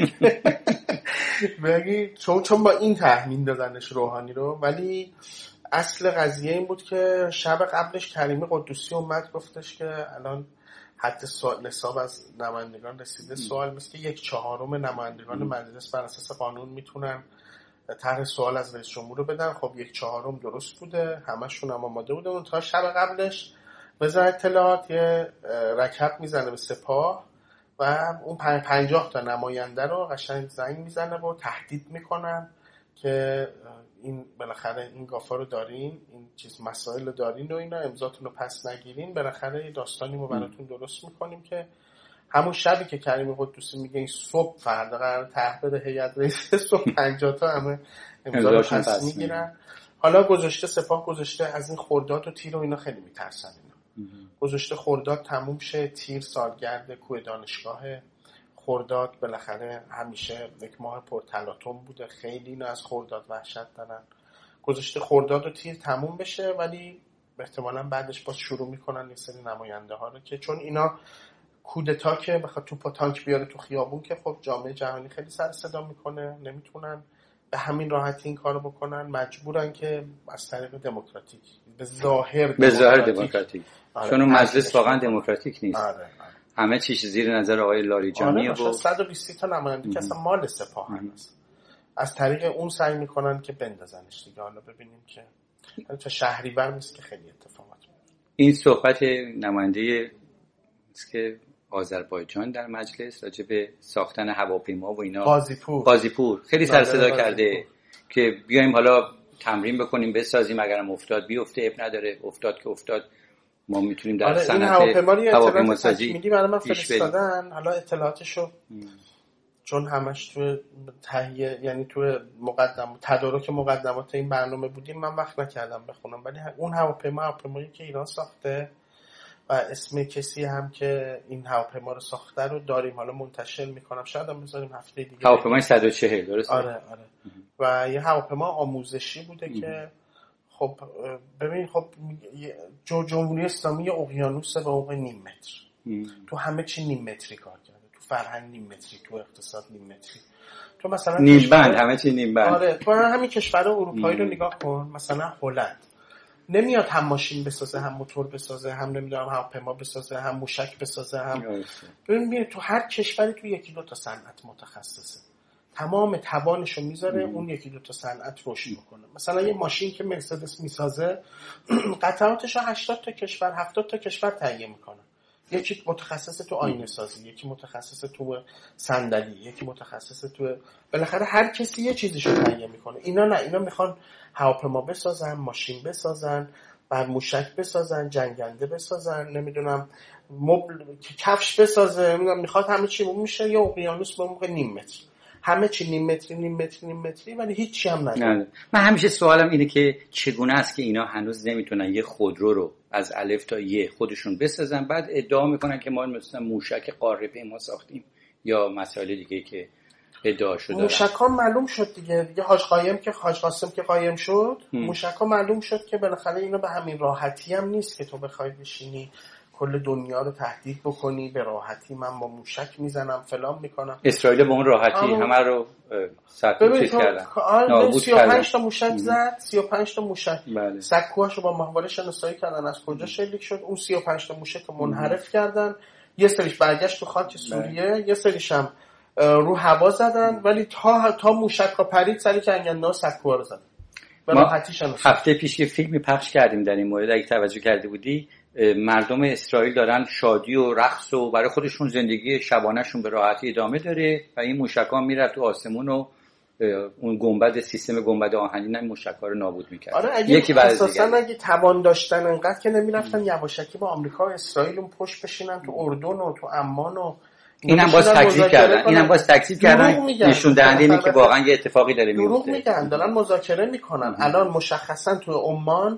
بگی چون چون با این تحمیل دادنش روحانی رو، ولی اصل قضیه این بود که شب قبلش کریمی قدوسی اومد گفتش که الان حد نصاب از نمایندگان رسیده. سوال مثل که یک چهارم نمایندگان مجلس بر اساس قانون میتونن طرح سوال از رئیس جمهور رو بدن. خب یک چهارم درست بوده، همشون هم آماده بوده. اون تا شب قبلش وزارت اطلاعات یه رکب میزنه به سپاه و اون پنجاه تا نماینده رو قشنگ زنگ میزنه و تهدید میکنن که این بالاخره این گافا رو دارین، این چیز مسائل رو دارین و اینا امضاتون رو پس نگیرین، بالاخره داستانی رو براتون درست میکنیم که همون شبی که کریم قدوسی میگه این صبح فردا قرار تحویل هیئت رئیسه، صبح پنجاه تا همه امضا رو پس میگیرن. حالا گذاشته سپاه گذاشته از این خرداد و تیر و اینا خیلی میترسن اینا. گذاشته خرداد تموم شه، تیر سالگرد کوه دانشگاه خرداد بالاخره همیشه یک ماه پرتلاطم بوده، خیلی اینا از خرداد وحشت دارن. گذاشته خرداد و تیر تموم بشه، ولی احتمالاً بعدش باز شروع میکنن یه سری نماینده ها رو که چون اینا کودتا که بخواد توپ و تانک بیاره تو خیابون که خب جامعه جهانی خیلی سر صدا میکنه، نمیتونن به همین راحتی این کارو بکنن، مجبورن که از طریق دموکراتیک به ظاهر به ظاهر دموکراتیک، چون اون مجلس واقعا دموکراتیک نیست. آره آره. همه چیز زیر نظر آقای لاریجانی آره و صد و بیست تا نماینده که اصلا مال سپاه هست، از طریق اون سعی میکنن که بندازنش دیگه. حالا ببینیم که تا شهریور میشه که خیلی اتفاقات میفته. این صحبت نماینده است که آذربایجان در مجلس راجع به ساختن هواپیما و اینا قاضیپور قاضیپور خیلی سر صدا کرده که بیایم حالا تمرین بکنیم بسازیم، اگرم افتاد بیفته اب نداره، افتاد که افتاد ما میتونیم در صنعت هواپیما سازی میدی برای من فرستادن. حالا اطلاعاتشو چون همش تو تهیه یعنی تو مقدم تدارک مقدمات این برنامه بودیم من وقت نکردم بخونم، ولی اون هواپیما هواپیمایی که ایران ساخته و اسم کسی هم که این هواپیما رو ساخته رو داریم، حالا منتشر میکنم، شاید هم بذاریم هفته دیگه. هواپیمای صد و چهل درسته؟ آره آره. و یه هواپیما آموزشی بوده ام. که خب ببین خب جمهوری اسلامی اقیانوس به عمق نیم متر ام. تو همه چی نیم متری کار کرده، تو فرهنگ نیم متری، تو اقتصاد نیم متری، تو مثلا نیم بند همه چی نیم بند. آره تو همین کشور اروپایی رو نگاه کن، مثلا هلند نمیاد هم ماشین بسازه، هم موتور بسازه، هم نمیدونم هواپیما بسازه، هم موشک بسازه، هم ببین تو هر کشوری تو یکی دو تا صنعت متخصصه، تمام توانشو میذاره اون یکی دو تا صنعت رشد میکنه. مثلا یه ماشین که مرسدس میسازه قطعاتشو هشتاد تا کشور هفتاد تا کشور تهیه میکنه. یکی متخصص تو آینه سازی، یکی متخصص تو صندلی، یکی متخصص تو، بالاخره هر کسی یه چیزیشو تهیه میکنه. اینا نه، اینا میخوان هواپیما بسازن، ماشین بسازن، بعد موشک بسازن، جنگنده بسازن، نمیدونم مبل کفش بسازه، نمیدونم میخواد همه چی اون میشه یه اقیانوس به موقع نیم متر، همه چی نیم متری نیم متری نیم متری ولی هیچی هم نداره. من همیشه سوالم اینه که چگونه است که اینا هنوز نمیتونن یه خودرو رو از الف تا ی خودشون بسازن، بعد ادعا میکنن که ما مثلا موشک قاره ما ساختیم یا مسائل دیگه که ادعا شده. موشک‌ها معلوم شد دیگه، دیگه حاج قایم که حاج قاسم که قایم شد، موشک‌ها معلوم شد که بالاخره اینا به همین راحتی هم نیست که تو بخوای بشینی کل دنیا رو تهدید بکنی به راحتی. من با موشک میزنم فلان میکنم. اسرائیل با اون راحتی آه. همه رو سرکوب کردن. نابود سی و پنج تا موشک زد، سی و پنج تا موشک. بله. سکوهاشو با ماهواره شناسایی کردن از کجا شلیک شد. اون سی و پنج تا موشک رو منحرف کردن. یه سریش برگشت تو خاک سوریه، بله. یه سریش هم رو هوا زدن، ولی تا تا موشک ها پرید سری کنگنده ها سکوها رو زدن. ما هفته پیش یه فیلمی پخش کردیم در این مورد، اگه توجه کرده بودی، مردم اسرائیل دارن شادی و رقص و برای خودشون زندگی شبانهشون به راحتی ادامه داره و این موشک‌ها میرفت تو آسمون و اون گنبد سیستم گنبد آهنین این موشک‌ها رو نابود می‌کرد. آره اگه یکی اساساً اگه توان داشتن انقدر که نمی‌رفتن یواشکی با آمریکا و اسرائیل اون پشت بشینن تو اردن و تو عمان و اینم باز تکذیب کردن، اینم باز تکذیب کردن، نشون دهنده اینه که واقعا یه اتفاقی داره میفته. دروغ میگن، دارن مذاکره میکنن. الان مشخصا تو عمان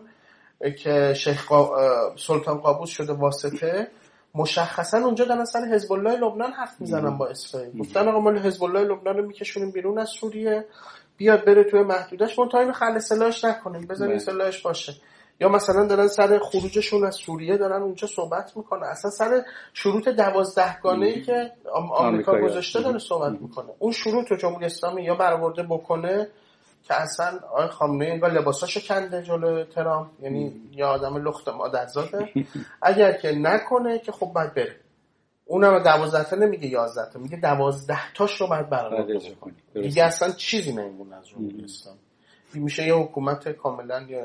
که شیخ قا... سلطان قابوس شده واسطه، مشخصا اونجا دارن سر حزب الله لبنان حرف میزنن با اسرائیل. گفتن آقا ما حزب الله لبنان رو میکشونیم بیرون از سوریه، بیاد بره توی محدودش، منتها اینو خلع سلاحش نکنیم، بذارین سلاحش باشه. یا مثلا دارن سر خروجشون از سوریه دارن اونجا صحبت میکنه، اصلا سر شروط دوازدهگانه‌ای که آمریکا گذاشته داره صحبت میکنه. اون شروط رو جمهوری اسلامی یا برآورده بکنه که اصلا آقای خامنه‌ای انگار لباساشو کنده جلو ترامپ، یعنی یا آدم لخت مادرزاده. اگر که نکنه که خب باید بره. اونم دوازده تا نمیگه یازده تا، میگه دوازده تاش رو باید برآورده بکنه. دیگه اصلا چیزی نمیمونه از جمهوری اسلامی. میشه یه حکومت کاملا یا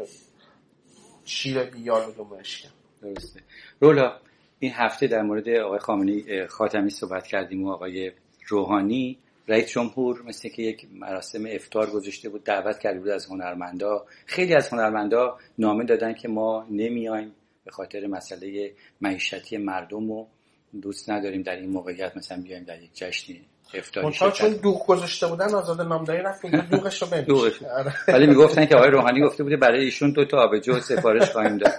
شیر بیال و دومشکن. درسته. رولا این هفته در مورد آقای خامنه‌ای خاتمی صحبت کردیم و آقای روحانی رئیس جمهور مثل که یک مراسم افطار گذاشته بود، دعوت کرده بود از هنرمندا. خیلی از هنرمندا نامه دادن که ما نمیایم به خاطر مسئله معیشتی مردم و دوست نداریم در این موقعیت مثلا بیایم در یک جشن افطاری شرکت. چون دوغ گذاشته بودن آزاد نامداری رفت اونجا دوغشو بنوشت. ولی میگفتن که آقای روحانی گفته بوده برای ایشون دو تا آبجو سفارش خواهیم داد.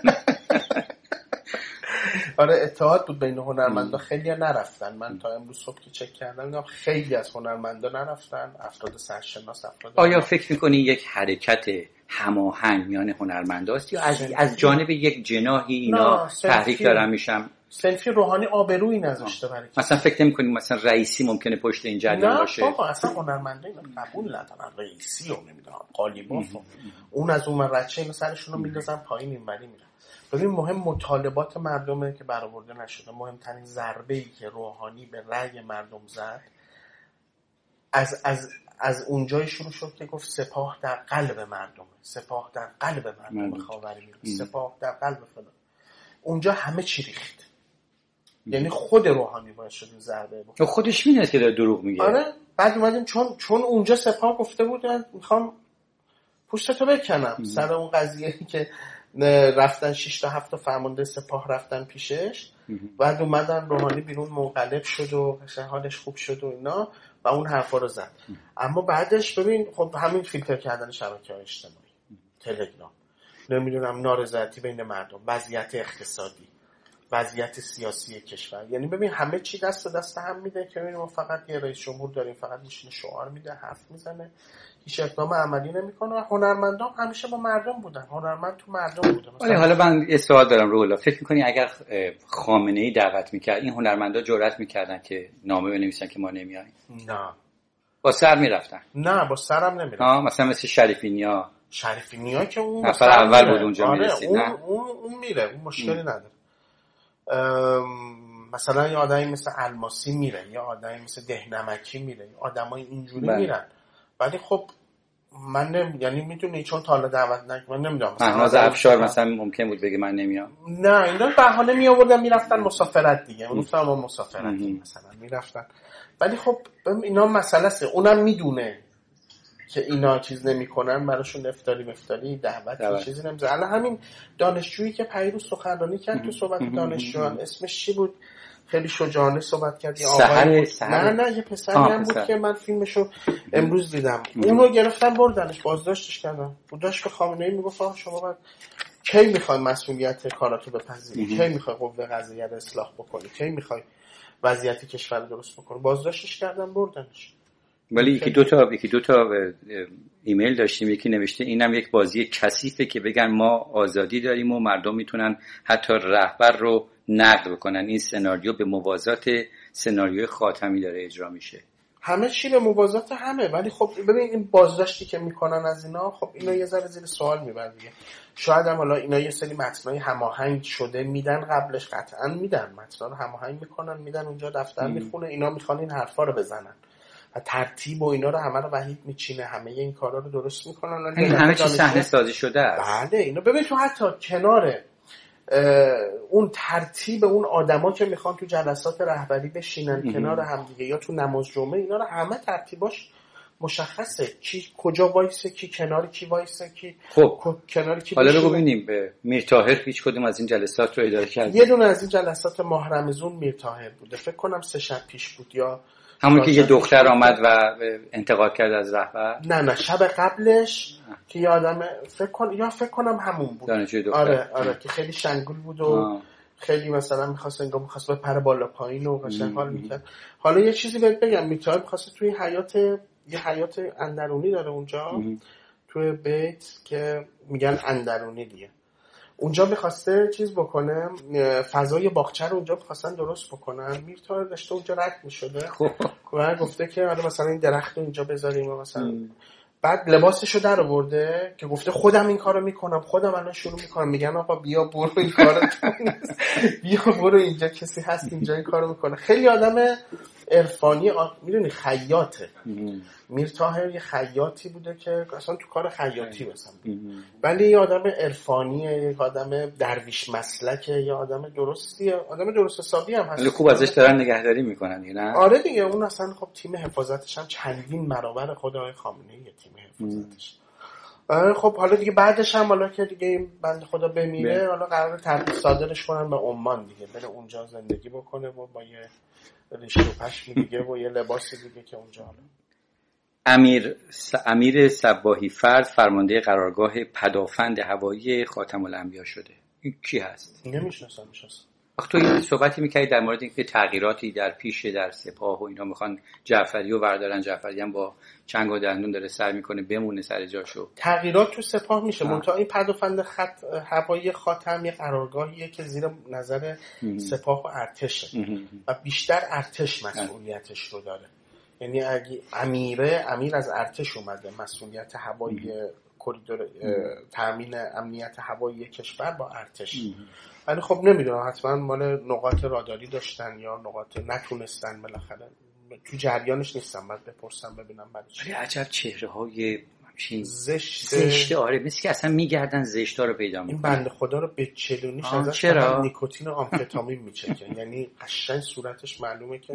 آره اتحاد بود بین هنرمندا، خیلی ها نرفتن. من تا امروز صبح که چک کردم دیدم خیلی از هنرمندا نرفتن، افراد سرشناس افراد. آیا فکر می‌کنی یک حرکت هماهنگ میان هنرمنداست یا از از جانب یک جناحی اینا تحریک دارن میشن؟ سلفی روحانی آبرویی نذاشته برای مثلا فکر نمی‌کنی مثلا رئیسی ممکنه پشت این جریان باشه؟ نه بابا اصلا هنرمندا اینا قبول ندارن، رئیسی رو نمیدونم قالیباف اون از اون رچه اینا سرشون رو میندازن پایین اینوری میرن. ببین مهم مطالبات مردمه که برآورده نشده. مهمترین ضربه‌ای که روحانی به رأی مردم زد از از از اونجای شروع شد که گفت سپاه در قلب مردمه، سپاه در قلب مردم خاورمیانه، سپاه در قلب فلان. اونجا همه چی ریخت. یعنی خود روحانی باعث شد این ضربه بخوره. خودش میدونه که داره دروغ میگه. آره بعد اومدیم چون چون اونجا سپاه گفته بود میخوام پوستتو بکنم سر اون قضیه که رفتن شش تا هفت تا فرمانده سپاه رفتن پیشش، بعد اومدن روحانی بیرون منقلب شد و حالش خوب شد و اینا و اون حرفا رو زد. اما بعدش ببین خب همین فیلتر کردن شبکه‌های اجتماعی، تلگرام، نمیدونم نارضایتی بین مردم، وضعیت اقتصادی، وضعیت سیاسی کشور، یعنی ببین همه چی دست به دست هم میده که ما فقط یه رئیس جمهور داریم فقط میشینه شعار میده، حرف میزنه، هیچ اقدام عملی نمیکنه. و هنرمندان همیشه با مردم بودن، هنرمند تو مردم بوده. ولی حالا من یه سوال دارم روح‌الله، فکر میکنی اگر خامنه‌ای دعوت میکرد این هنرمندا جرئت میکردن که نامه بنویسن که ما نمیایم؟ نه با سر میرفتن. نه با سرم نمیرفتن. ها مثلا مثل شریفینیا شریفی نیا که اون نفر اول بود اونجا آره میرسید. اون, نه اون, اون میره، اون مشکلی نداره. مثلا یه آدمی مثل الماسی میره، یه آدمی مثل دهنمکی میره، آدمای اینجوری بله. میرن. ولی خب من نمی... یعنی میدونی چون تا حالا دعوت نک من نمیدونم مهناز افشار مثلا ممکن بود بگه من نمیام. نه اینا بهانه می آوردن میرفتن مسافرت دیگه، گفتم ما مسافرت مثلا میرفتن. ولی خب اینا مسئله است، اونم میدونه که اینا چیز نمیکنن، براشون افطاری مفتاری دعوت چیزی نمیذاره. الان همین دانشجویی که پیروز سخنرانی کرد تو صحبت دانشجویان اسمش چی بود، خیلی شجاعانه صحبت کرد، یه آقای نه نه یه پسری هم بود که من فیلمشو امروز دیدم، اونو گرفتن بردنش بازداشتش کردن. بوداش به خامنه‌ای میگفت شما باید کی میخوای مسئولیت کاراتو بپذیری، کی میخوای قوه قضاییه رو اصلاح بکنی، کی میخوای وضعیت کشور رو درست بکنی. بازداشتش کردن بردنش. ولی یکی دو تا یکی دو تا ایمیل داشتیم، یکی نوشته اینم یک بازی کثیفه که بگن ما آزادی داریم و مردم میتونن حتی رهبر رو نقد بکنن. این سناریو به موازات سناریوی خاتمی داره اجرا میشه. همه چی به موازات همه. ولی خب ببین این بازداشتی که میکنن از اینا، خب اینا یه ذره زیر سوال میبرن دیگه. شاید هم حالا اینا یه سری متنای هماهنگ شده میدن قبلش، قطعا میدن متنا رو هماهنگ میکنن میدن اونجا دفتر میخونه، اینا میخوان این حرفا رو بزنن و ترتیب و اینا رو همه رو وحید میچینه، همه این کارا رو درست میکنن. این همه چی صحنه سازی شده است. بله اینا ببین تو حتی کنار اون ترتیب اون آدما که میخوان تو جلسات رهبری بشینن کنار هم دیگه یا تو نماز جمعه، اینا رو همه ترتیباش مشخصه، کی کجا وایسه، کی کنار کی وایسه، کی خب کنار کی. حالا بگو ببینیم به میر طاهر هیچ کدوم از این جلسات رو اداره کرد؟ یه دونه از این جلسات ماه رمضان میر طاهر بوده، فکر کنم سه شب پیش بود، یا همون که یه دختر آمد و انتقاد کرد از رهبر. نه نه شب قبلش که یه آدم فکر کن یا فکر کنم همون بود. آره آره که خیلی شنگول بود و آه. خیلی مثلا می‌خواست انگار می‌خواست به پر بالا پایین و قشنگ حال می‌کرد. حالا یه چیزی بهت بگم، می‌تونه می‌خواست توی حیات یه حیات اندرونی داره اونجا توی بیت که میگن اندرونی دیگه، اونجا می‌خواسته چیز بکنه، فضای باغچه رو اونجا می‌خواستن درست بکنن. میرتاره داشته اونجا رد می‌شده و گفته که حالا مثلا این درخت رو اینجا بذاریم و مثلا ام. بعد لباسشو در آورده که گفته خودم این کارو میکنم، خودم الان شروع میکنم. میگن آقا بیا برو این کارو بیا برو اینجا کسی هست اینجا این کارو میکنه. خیلی آدم عرفانی آ... میدونی خیاطه. میر طاهر یه خیاطی بوده که اصلا تو کار خیاطی مثلا، ولی یه آدم عرفانیه، یه آدم درویش مسلکه، یه آدم درستیه، آدم درست حسابی هم هست. ولی خوب ازش دارن نگهداری میکنن دیگه نه؟ آره دیگه اون اصلا خب تیم حفاظتش هم چندین برابر خود آقای خامنه‌ای تیم حفاظتش. آره خب حالا دیگه بعدش هم حالا که دیگه این بنده خدا بمیره، حالا قراره تبریک صادرش کنن به عمان دیگه، بره اونجا زندگی بکنه و با یه ریش و پشم دیگه و یه لباس دیگه که اونجا حالا. امیر س... امیر صباحی فرد فرمانده قرارگاه پدافند هوایی خاتم الانبیا شده. این کی هست؟ نمیشناسم. میشناسم. وقت تو یه صحبتی می‌کردی در مورد اینکه تغییراتی در پیش در سپاه و اینا میخوان جعفری رو بردارن، جعفری هم با چنگ و دندون داره سر میکنه بمونه سر جاشو. تغییرات تو سپاه میشه، منتها این پدافند خط هوایی خاتم یه قرارگاهیه که زیر نظر سپاه و ارتشه و بیشتر ارتش مسئولیتش رو داره. یعنی اگه امیره امیر از ارتش اومده، مسئولیت هوایی کریدور تامین امنیت هوایی کشور با ارتش. ولی خب نمیدونم حتما مال نقاط راداری داشتن یا نقاط نتونستن، بالاخره تو جریانش نیستم، بعد بپرسم ببینم بعد چی. ولی عجب چهره های همچین زشت زشته. آره مثل که اصلا میگردن زشتا رو پیدا میکنن. این بنده خدا رو به چلونیش ازش نیکوتین و آمفتامین میچکن. یعنی قشنگ صورتش معلومه که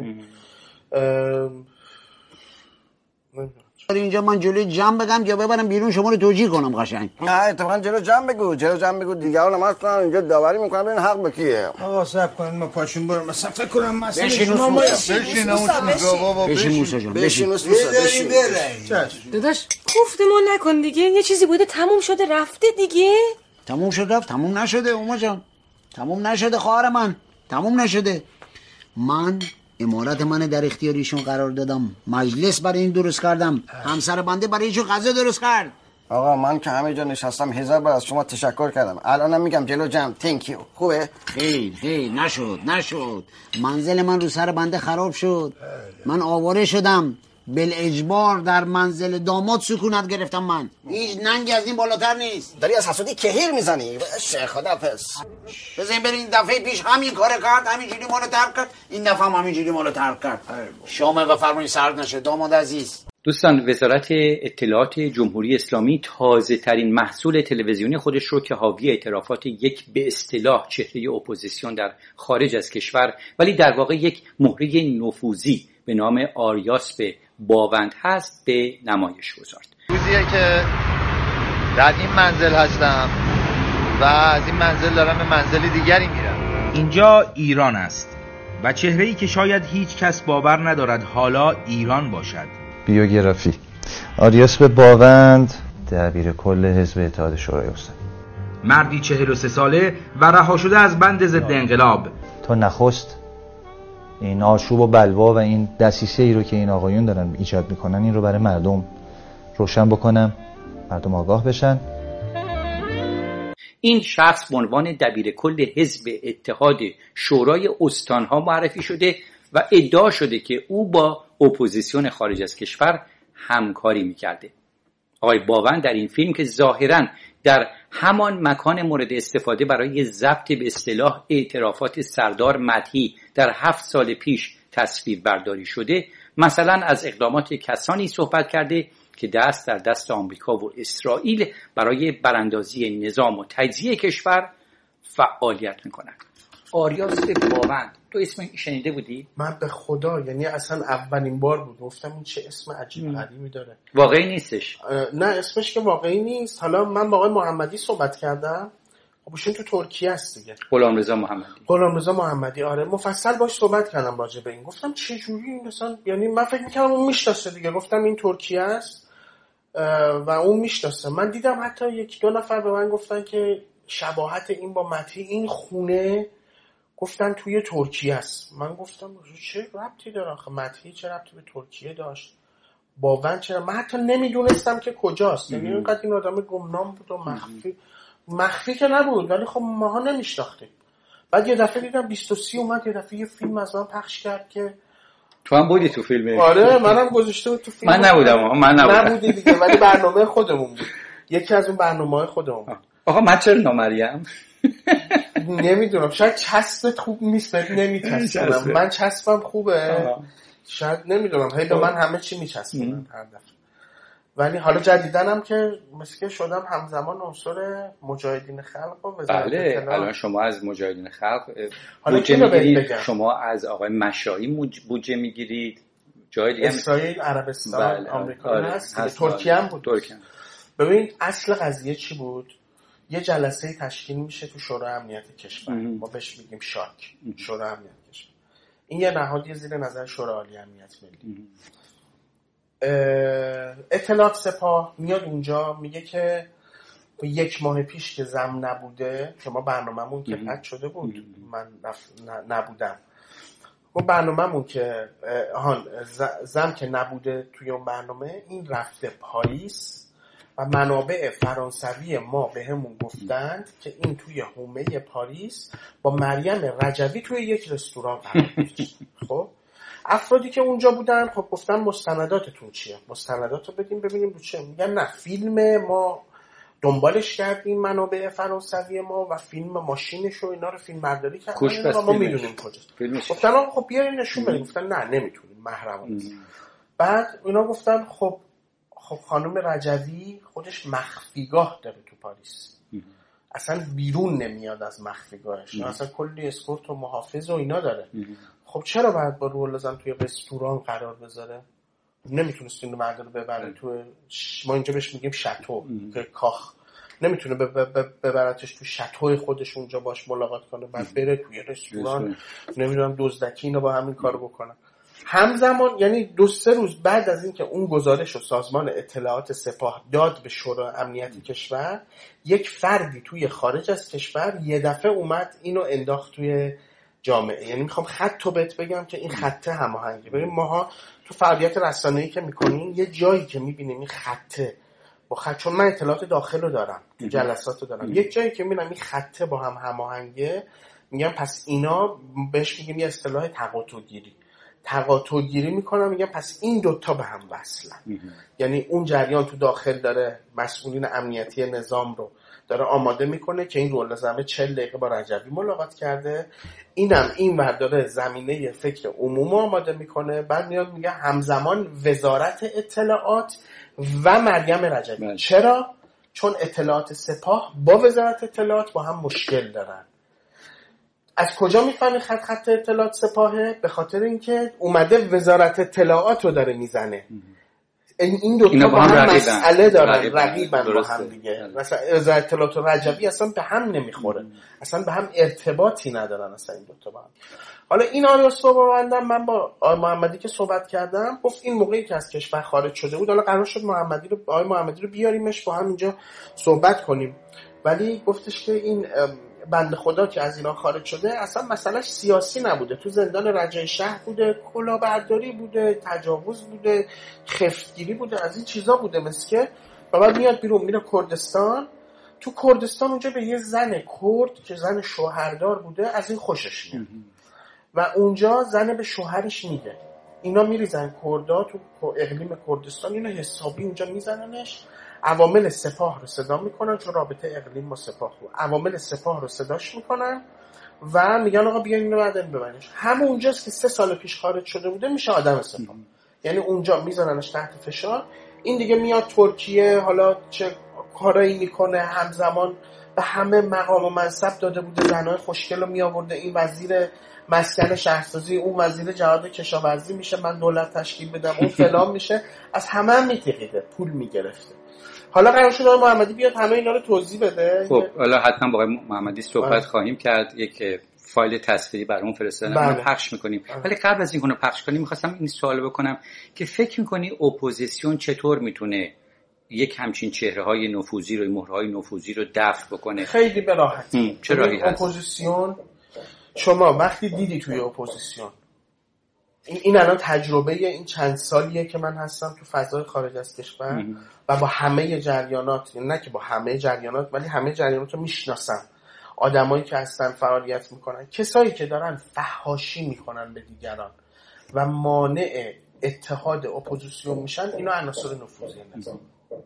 اینجا من جلوی جمع بگم یا ببرم بیرون شما رو توجیه کنم قشنگ؟ نه اتفاقا جلو جمع بگو، جلو جمع بگو، دیگران نماز کنن اینجا داوری میکنن ببین حق به کیه. آقا صبر کن ما پاشون برو مثلا فکر کنم مثلا بشین موسا بشین بابا بشین موسا جان بشین موسا بشین. داداش گفتمون نکن دیگه، یه چیزی بوده تموم شده رفته دیگه. تموم شد رفت؟ تموم نشده اوما جان، تموم نشده خواهر من، تموم نشده. من امارت من در اختیاریشون قرار دادم، مجلس برای این درست کردم، همسر بنده برای ایشون غذا درست کرد. آقا من که همه جا نشستم هزار بار از شما تشکر کردم، الانم میگم جلو جمع تhank you. خوبه؟ خیر خیر نشد نشد، منزل من رو سر بنده خراب شد، من آواره شدم، بالاجبار در منزل داماد سکونت گرفتم. من هیچ ننگی از این بالاتر نیست. داری از حسودی کهیر میزنی. شیخ خدافظ. بزنین برین دفعه پیش همین کار کرد، همینجوری مالو ترک کرد، این دفعه هم همینجوری مالو ترک کرد. شما بفرمایید سرد نشه داماد عزیز. دوستان، وزارت اطلاعات جمهوری اسلامی تازه ترین محصول تلویزیونی خودش رو که حاوی اعترافات یک به اصطلاح چهره اپوزیسیون در خارج از کشور ولی در واقع یک مهره نفوذی به نام آریاس به باوند هست به نمایش گذارد. روزیه که در این منزل هستم و از این منزل دارم به منزل دیگری میرم. اینجا ایران است و چهره‌ای که شاید هیچ کس باور ندارد حالا ایران باشد. بیوگرافی: آریاس به باوند، دبیر کل حزب اتحاد شورای اسلامی، مردی چهل و سه ساله و رها شده از بند ضد انقلاب. تا نخست این آشوب و بلوا و این دسیسه ای رو که این آقایون دارن ایجاد میکنن این رو برای مردم روشن بکنم، مردم آگاه بشن. این شخص به عنوان دبیر کل حزب اتحاد شورای استانها معرفی شده و ادعا شده که او با اپوزیسیون خارج از کشور همکاری میکرده. آقای باوند در این فیلم که ظاهراً در همان مکان مورد استفاده برای ضبط به اصطلاح اعترافات سردار مدحی در هفت سال پیش تصویر برداری شده، مثلا از اقدامات کسانی صحبت کرده که دست در دست آمریکا و اسرائیل برای براندازی نظام و تجزیه کشور فعالیت میکنند. آریاس باوند، تو اسم شنیده بودی؟ من به خدا یعنی اصلا اولین بار بود گفتم این چه اسم عجیب غریبی داره. واقعی نیستش؟ نه اسمش که واقعی نیست. حالا من با آقای محمدی صحبت کردم، خب ایشون تو ترکیه است دیگه. غلامرضا محمدی. غلامرضا محمدی آره، مفصل باش صحبت کردم راجع به این. گفتم چه جوری مثلا، یعنی من فکر می‌کردم اون میشناسه دیگه. گفتم این ترکیه است و اون میشناسه. من دیدم حتی یک دو نفر به من گفتن که شباهت این با مدحی، این خونه گفتن توی ترکیه است. من گفتم چه ربطی داره آخه مدحی، چه ربطی به ترکیه داشت؟ باوند چرا؟ من حتی نمیدونستم که کجاست. یعنی اینقدر این آدم گمنام بود و مخفی. مخفی که نبود ولی خب ماها نمیشناختیم. بعد یه دفعه دیدم بیست و سی اومد، یه دفعه یه فیلم از من پخش کرد که تو هم بودی تو فیلمه؟ آره منم گذاشته بود تو فیلم. من نبودم. من نبودم. نبودی دیگه، ولی برنامه خودمون بود. یکی از اون برنامه‌های خودمون بود. آقا من چرا نامریم؟ نمیدونم، شاید چسبت خوب نیست، بهت نمیچسبم. من چسبم خوبه آه. شاید نمیدونم، هی به من همه چی میچسبن هر دفعه. ولی حالا جدیدنم که مثل شدم همزمان عنصر مجاهدین خلق و وزارت بله اطلاعات. الان شما از مجاهدین خلق بودجه میگیرید، شما از آقای مشایی بودجه میگیرید، جای دیگه اسرائیل، عربستان، بله. آمریکا آره. هست، هست ترکیه هم بود. ترکیه. ببین اصل قضیه چی بود؟ یه جلسه تشکیل میشه تو شورای امنیت کشور، ما بهش میگیم شاک، شورای امنیت کشور. این یه نهادی زیر نظر شورای عالی امنیت ملی. اطلاعات سپاه میاد اونجا میگه که یک ماه پیش که زم نبوده، که ما برنامه‌مون که قطع شده بود، من نبودم، ما برنامه‌مون که آهان زم که نبوده توی اون برنامه، این رفته پاریس و منابع فرانسوی ما به همون گفتند که این توی حومه پاریس با مریم رجوی توی یک رستوران قرار گرفت. خب افرادی که اونجا بودن خب گفتن مستنداتتون چیه؟ مستندات رو بدیم ببینیم رو چه. میگن نه، فیلم ما دنبالش کردیم، منابع فرانسوی ما و فیلم ماشینش و اینا رو فیلم برداری کردن و ما میدونیم کجاست. گفتن خب بیارین نشون بدیم. گفتن نه نمیتونیم، محرمانه. بعد اینا گفتن خب خب خانم رجوی خودش مخفیگاه داره تو پاریس، اصلا بیرون نمیاد از مخفیگاهش، اصلا کلی اسکورت و محافظ و اینا داره. خب چرا باید با روح لازم توی رستوران قرار بذاره؟ نمیتونست این مرد رو ببره تو، ما اینجا بهش میگیم شاتو که کاخ، نمیتونه ببرتش تو شاتوی خودش اونجا باش ملاقات کنه، بعد بره توی رستوران نمیدونم دزدکی اینو با همین کارو بکنه. همزمان یعنی دو سه روز بعد از اینکه اون گزارش رو سازمان اطلاعات سپاه داد به شورای امنیت کشور، یک فردی توی خارج از کشور یه دفعه اومد اینو انداخت توی جامعه. یعنی میخوام خط رو بهت بگم که این خطه هماهنگه. ببین ماها تو فعالیت رسانه‌ای که میکنیم یه جایی که میبینیم این خطه با خط، چون من اطلاعات داخل رو دارم، جلسات رو دارم، یک جایی که میبینم این خطه با هم هماهنگه، میگم پس اینا بهش میگیم یه اصطلاح تقاطع گیری. تقاطع گیری میکنن، میگن پس این دوتا به هم وصلن. یعنی اون جریان تو داخل داره مسئولین امنیتی نظام رو داره آماده میکنه که این رول زمه چهل دقیقه با رجوی ملاقات کرده، اینم این ور داره زمینه فکر عموم آماده میکنه، بعد میاد میگه همزمان وزارت اطلاعات و مریم رجوی بله. چرا؟ چون اطلاعات سپاه با وزارت اطلاعات با هم مشکل دارن. از کجا میفهمی خط خط اطلاعات سپاهه؟ به خاطر اینکه اومده وزارت اطلاعات رو داره میزنه. این دو تا با هم مسئله دارن، رقیبن با هم دیگه. مثلا وزارت اطلاعات و رجوی اصلا به هم نمیخوره، اصلا به هم ارتباطی ندارن اصلا این دو تا با هم. حالا این آریاس رو ببندم، من با آقای محمدی که صحبت کردم گفت این موقعی که از کشور خارج شده بود، حالا قرار شد محمدی رو آقای محمدی رو بیاریمش با هم اینجا صحبت کنیم، ولی گفتش که این بنده خدا که از اینا خارج شده اصلا مسئلهش سیاسی نبوده، تو زندان رجای شهر بوده، کلاهبرداری بوده، تجاوز بوده، خفتگیری بوده، از این چیزا بوده، مثل که و بعد میاد بیرون میره کردستان. تو کردستان اونجا به یه زن کرد که زن شوهردار بوده از این خوشش میاد و اونجا زن به شوهرش میده، اینا میریزن کردا تو اقلیم کردستان، اینا حسابی اونجا میزننش. عوامل سپاه رو صدا میکنن چون رابطه اقلیم با سپاه بود، عوامل سپاه رو صداش میکنن و میگن آقا بیاین اینو بعدن ببینش. همون اونجاست که سه سال پیش خارج شده بوده میشه آدم سپاه، یعنی اونجا میذارنش تحت فشار. این دیگه میاد ترکیه، حالا چه کارایی میکنه، همزمان به همه مقام و منصب داده بوده، زنای خوشگل رو میآورده، این وزیر مسکن شهرسازی، اون وزیر جهاد کشاورزی میشه، من دولت تشکیل بدم، اون فلان میشه، از همه هم میتقیده، پول میگرفته. حالا قرار شد آقای محمدی بیاد همه اینا رو توضیح بده. خب حالا حتما با آقای محمدی صحبت بله. خواهیم کرد، یک فایل تصویری برامون فرستادن بله. اونو پخش میکنیم. بله. ولی قبل از اینکه اونو پخش کنیم میخواستم این سوال بکنم که فکر میکنی اپوزیسیون چطور میتونه یک همچین چهره‌های نفوذی رو، مهرهای نفوذی رو دفع بکنه؟ خیلی به راحتی. چه راهی هست؟ اپوزیسیون، شما وقتی دیدی توی اپوزیسیون، این این الان تجربه این چند سالیه که من هستم تو فضای خارج از کشور و با همه جریانات، یعنی نه که با همه جریانات ولی همه جریانات رو میشناسم، آدمایی که هستن فعالیت میکنن، کسایی که دارن فحاشی میکنن به دیگران و مانع اتحاد اپوزیسیون میشن، اینا عناصر نفوذی نظام.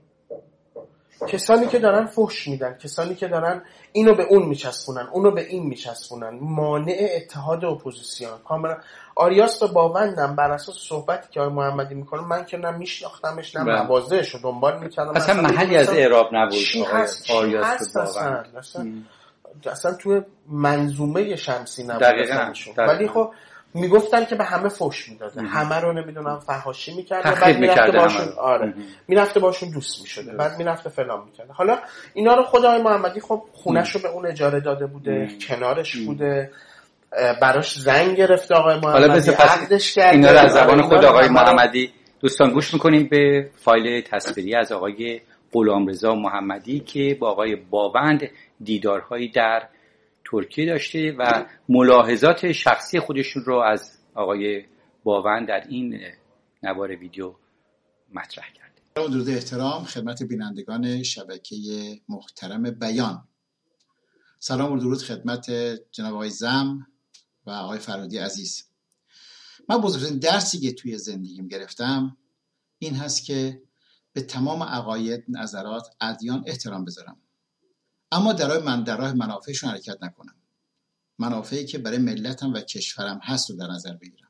کسانی که دارن فحش میدن، کسانی که دارن اینو به اون میچسبونن، اونو به این میچسبونن، مانع اتحاد اپوزیسیون. کاملا آریاس رو باوندم بر اساس صحبتی که آقای محمدی میکنه، من که نه میشناختمش نه مواضعش رو دنبال میکردم، اصلا محلی از اعراب نبود آریاس رو باوند، اصلا اصلا تو منظومه شمسی نبود اصلا. ولی خب میگفتن که به همه فحش میداده، همه رو نمیدونم فحاشی میکرده، بعد میرفته باشون آره میرفته باشون دوست میشده، بعد میرفته فلان میکرده. حالا اینا رو خود آقای محمدی خب خونش رو به اون اجاره داده بوده، ام. کنارش ام. بوده، براش زنگ گرفته آقای محمدی، عقدش کرده. اینا رو از زبان خود آقای محمدی دوستان گوش میکنیم به فایل تصویری از آقای غلامرضا محمدی که با آقای باوند دیدارهایی در ترکیه داشته و ملاحظات شخصی خودشون رو از آقای باوند در این نوار ویدیو مطرح کرده. درود احترام خدمت بینندگان شبکه محترم بیان. سلام و درود خدمت جناب آقای زم و آقای فرهادی عزیز. من بزرگترین درسی که توی زندگیم گرفتم این هست که به تمام عقاید، نظرات، ادیان احترام بذارم، اما در راه من در راه منافعشون حرکت نکنم. منافعی که برای ملتم و کشورم هست رو در نظر بگیرم.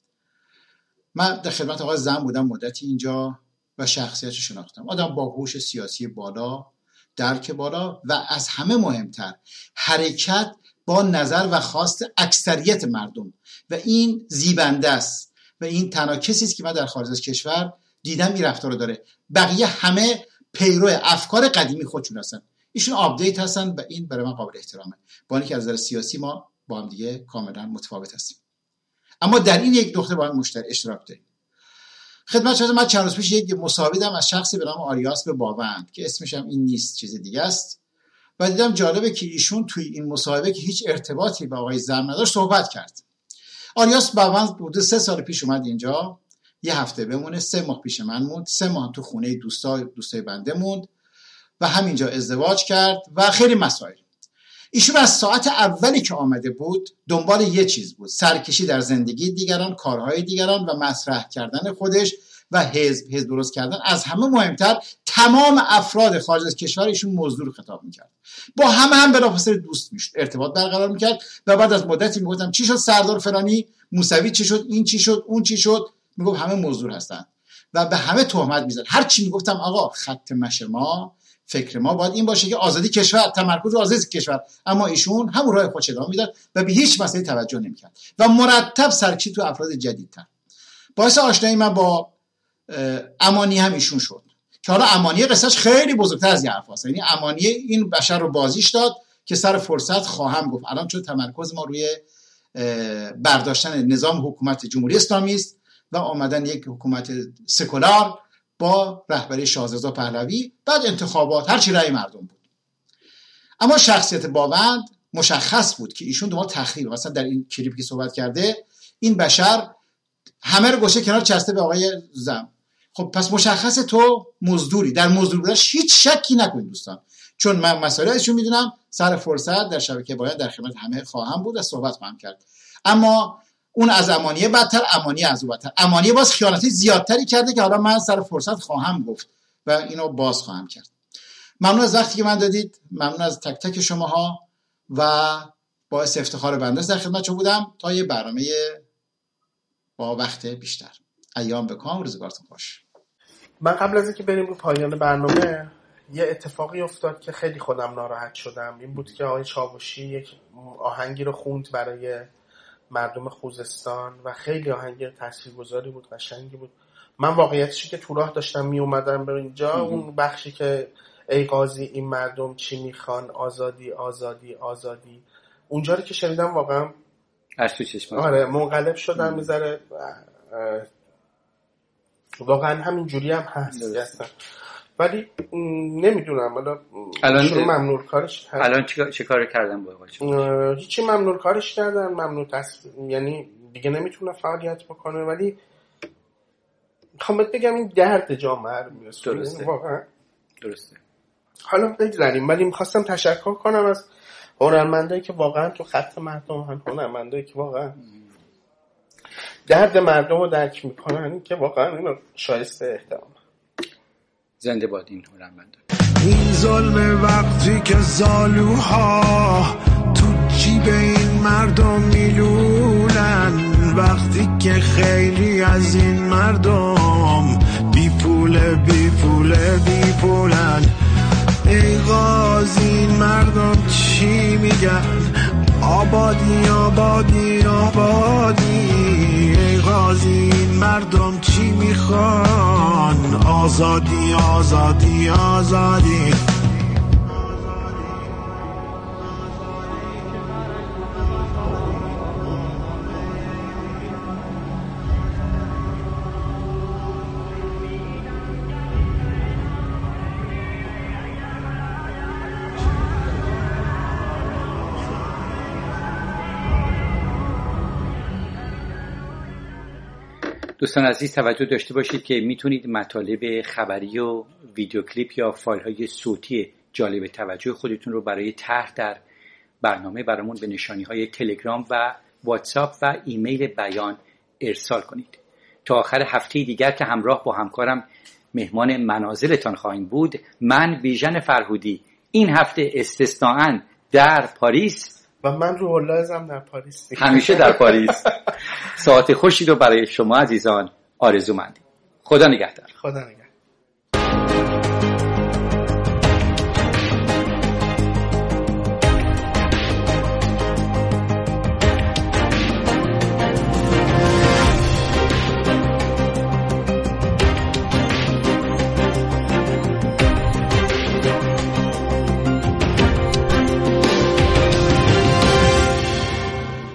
من در خدمت آقای زم بودم مدتی اینجا و شخصیتش شناختم. آدم با هوش سیاسی بالا، درک بالا و از همه مهمتر حرکت با نظر و خواست اکثریت مردم و این زیبنده است و این تنها کسی است که من در خارج از کشور دیدم این رفتار رو داره. بقیه همه پیرو افکار قدیمی خودشون هستن، ایشون آپدیت هستن و این برای من قابل احترامه، با اینکه از نظر سیاسی ما با هم دیگه کاملا متفاوت هستیم، اما در این یک نقطه با هم مشترک اشتراک داریم. خدمت شما من چند روز پیش یک مصاحبه دیدم از شخصی به نام آریاس به باوند که اسمش هم این نیست، چیز دیگه است، و دیدم جالبه که ایشون توی این مصاحبه که هیچ ارتباطی با آقای زم نداشت صحبت کرد. آریاس باوند بوده سه سال پیش اومد اینجا، یه هفته بمونه، سه ماه پیش من موند، سه ماه تو خونه دوستا دوستای بنده موند و همینجا ازدواج کرد و خیلی مسائل. ایشون از ساعت اولی که آمده بود دنبال یه چیز بود، سرکشی در زندگی دیگران، کارهای دیگران و مطرح کردن خودش و حزب حزب درست کردن. از همه مهمتر تمام افراد خارج از کشور ایشون موضوع رو خطاب میکرد، با همه هم بلافاصله دوست میشد، ارتباط برقرار میکرد و بعد از مدتی میگفتم چی شد سردار فلانی، موسوی چی شد، این چی شد، اون چی شد، میگفت همه موضوع هستن و به همه تهمت میزد. هر چی میگفتم آقا خط مشی ما، فکر ما باید این باشه که آزادی کشور، تمرکز آزادی کشور، اما ایشون همون راه خودش ادامه میداد و به هیچ مسئله توجه نمیکرد و مرتب سرکشی تو افراد جدیدتر. باعث آشنایی من با امانی هم ایشون شد که حالا امانی قصهش خیلی بزرگتر از این حرفاست. یعنی امانی این بشر رو بازیش داد که سر فرصت خواهم گفت الان چون تمرکز ما روی برداشتن نظام حکومت جمهوری اسلامی است و آمدن یک حکومت سکولار با رهبری شاهرضا پهلوی، بعد انتخابات، هر چی رأی مردم بود. اما شخصیت باوند مشخص بود که ایشون دنبال تخریب، مثلا در این کلیپی که صحبت کرده این بشر همه رو گوشه کنار چسته به آقای زم. خب پس مشخصه تو مزدوری، در مزدور بودنش هیچ شکی نکنید دوستان، چون من مسائلشو میدونم، سر فرصت در شبکه باید در خدمت همه خواهم بود و صحبت خواهم کرد. اما اون از امانیه بدتر، امانیه از او بدتر. امانیه باز خیانتی زیادتری کرده که حالا من سر فرصت خواهم گفت و اینو باز خواهم کرد. ممنون از وقتی که من دادید، ممنون از تک تک شماها و باعث افتخار بنده است در خدمتتون بودم. تا یه برنامه با وقت بیشتر. ایام بکام، روزگارتون خوش. من قبل از اینکه بریم رو پایان برنامه یه اتفاقی افتاد که خیلی خودم ناراحت شدم. این بود که آقای چاوشی یک آهنگی رو خوند برای مردم خوزستان و خیلی آهنگ تاثیرگذاری بود، قشنگی بود. من واقعیتش که تو راه داشتم می اومدم به اینجا، اون بخشی که ای قاضی این مردم چی میخوان، آزادی آزادی آزادی، اونجا رو که شنیدم واقعا اشک تو چشمم، آره منقلب شدم میذاره. واقعا همین جوری هم هست اصلا. ولی نمیدونم حالا الان ممنوع کارش هست. الان چه چه کار کردن با آقا؟ هیچی ممنوع کارش کردن، ممنوع تصف... یعنی دیگه نمیتونه فعالیت بکنه. ولی میخوام بهت بگم این درد جامعه رو میرسونه. درسته واقعا درسته. حالا بگذاریم، ولی میخواستم تشکر کنم از هنرمندایی که واقعا تو خط مردم هن، هنرمندایی که واقعا درد مردم رو درک میکنن، که واقعا اینو شایسته احترام. زنده باد این هنرمند. این ظلم وقتی که زالوها تو جیب این مردم میلولن، وقتی که خیلی از این مردم بی پول بی پول بی پولن. ای غازی این مردم چی میگن؟ آبادی آبادی آبادی. ای غازی این مردم چی میخوان؟ آزادی آزادی آزادی. دوستان عزیز توجه داشته باشید که میتونید مطالب خبری و ویدیو کلیپ یا فایل های صوتی جالب توجه خودتون رو برای طرح در برنامه برامون به نشانی های تلگرام و واتساپ و ایمیل بیان ارسال کنید. تا آخر هفته دیگر که همراه با همکارم مهمان منازلتان خواهیم بود، من بیژن فرهودی این هفته استثناءً در پاریس و من روح الله ازم در پاریس، همیشه در پاریس. ساعت خوشی رو برای شما عزیزان آرزو مندیم. خدا نگهدار. خدا نگهدار.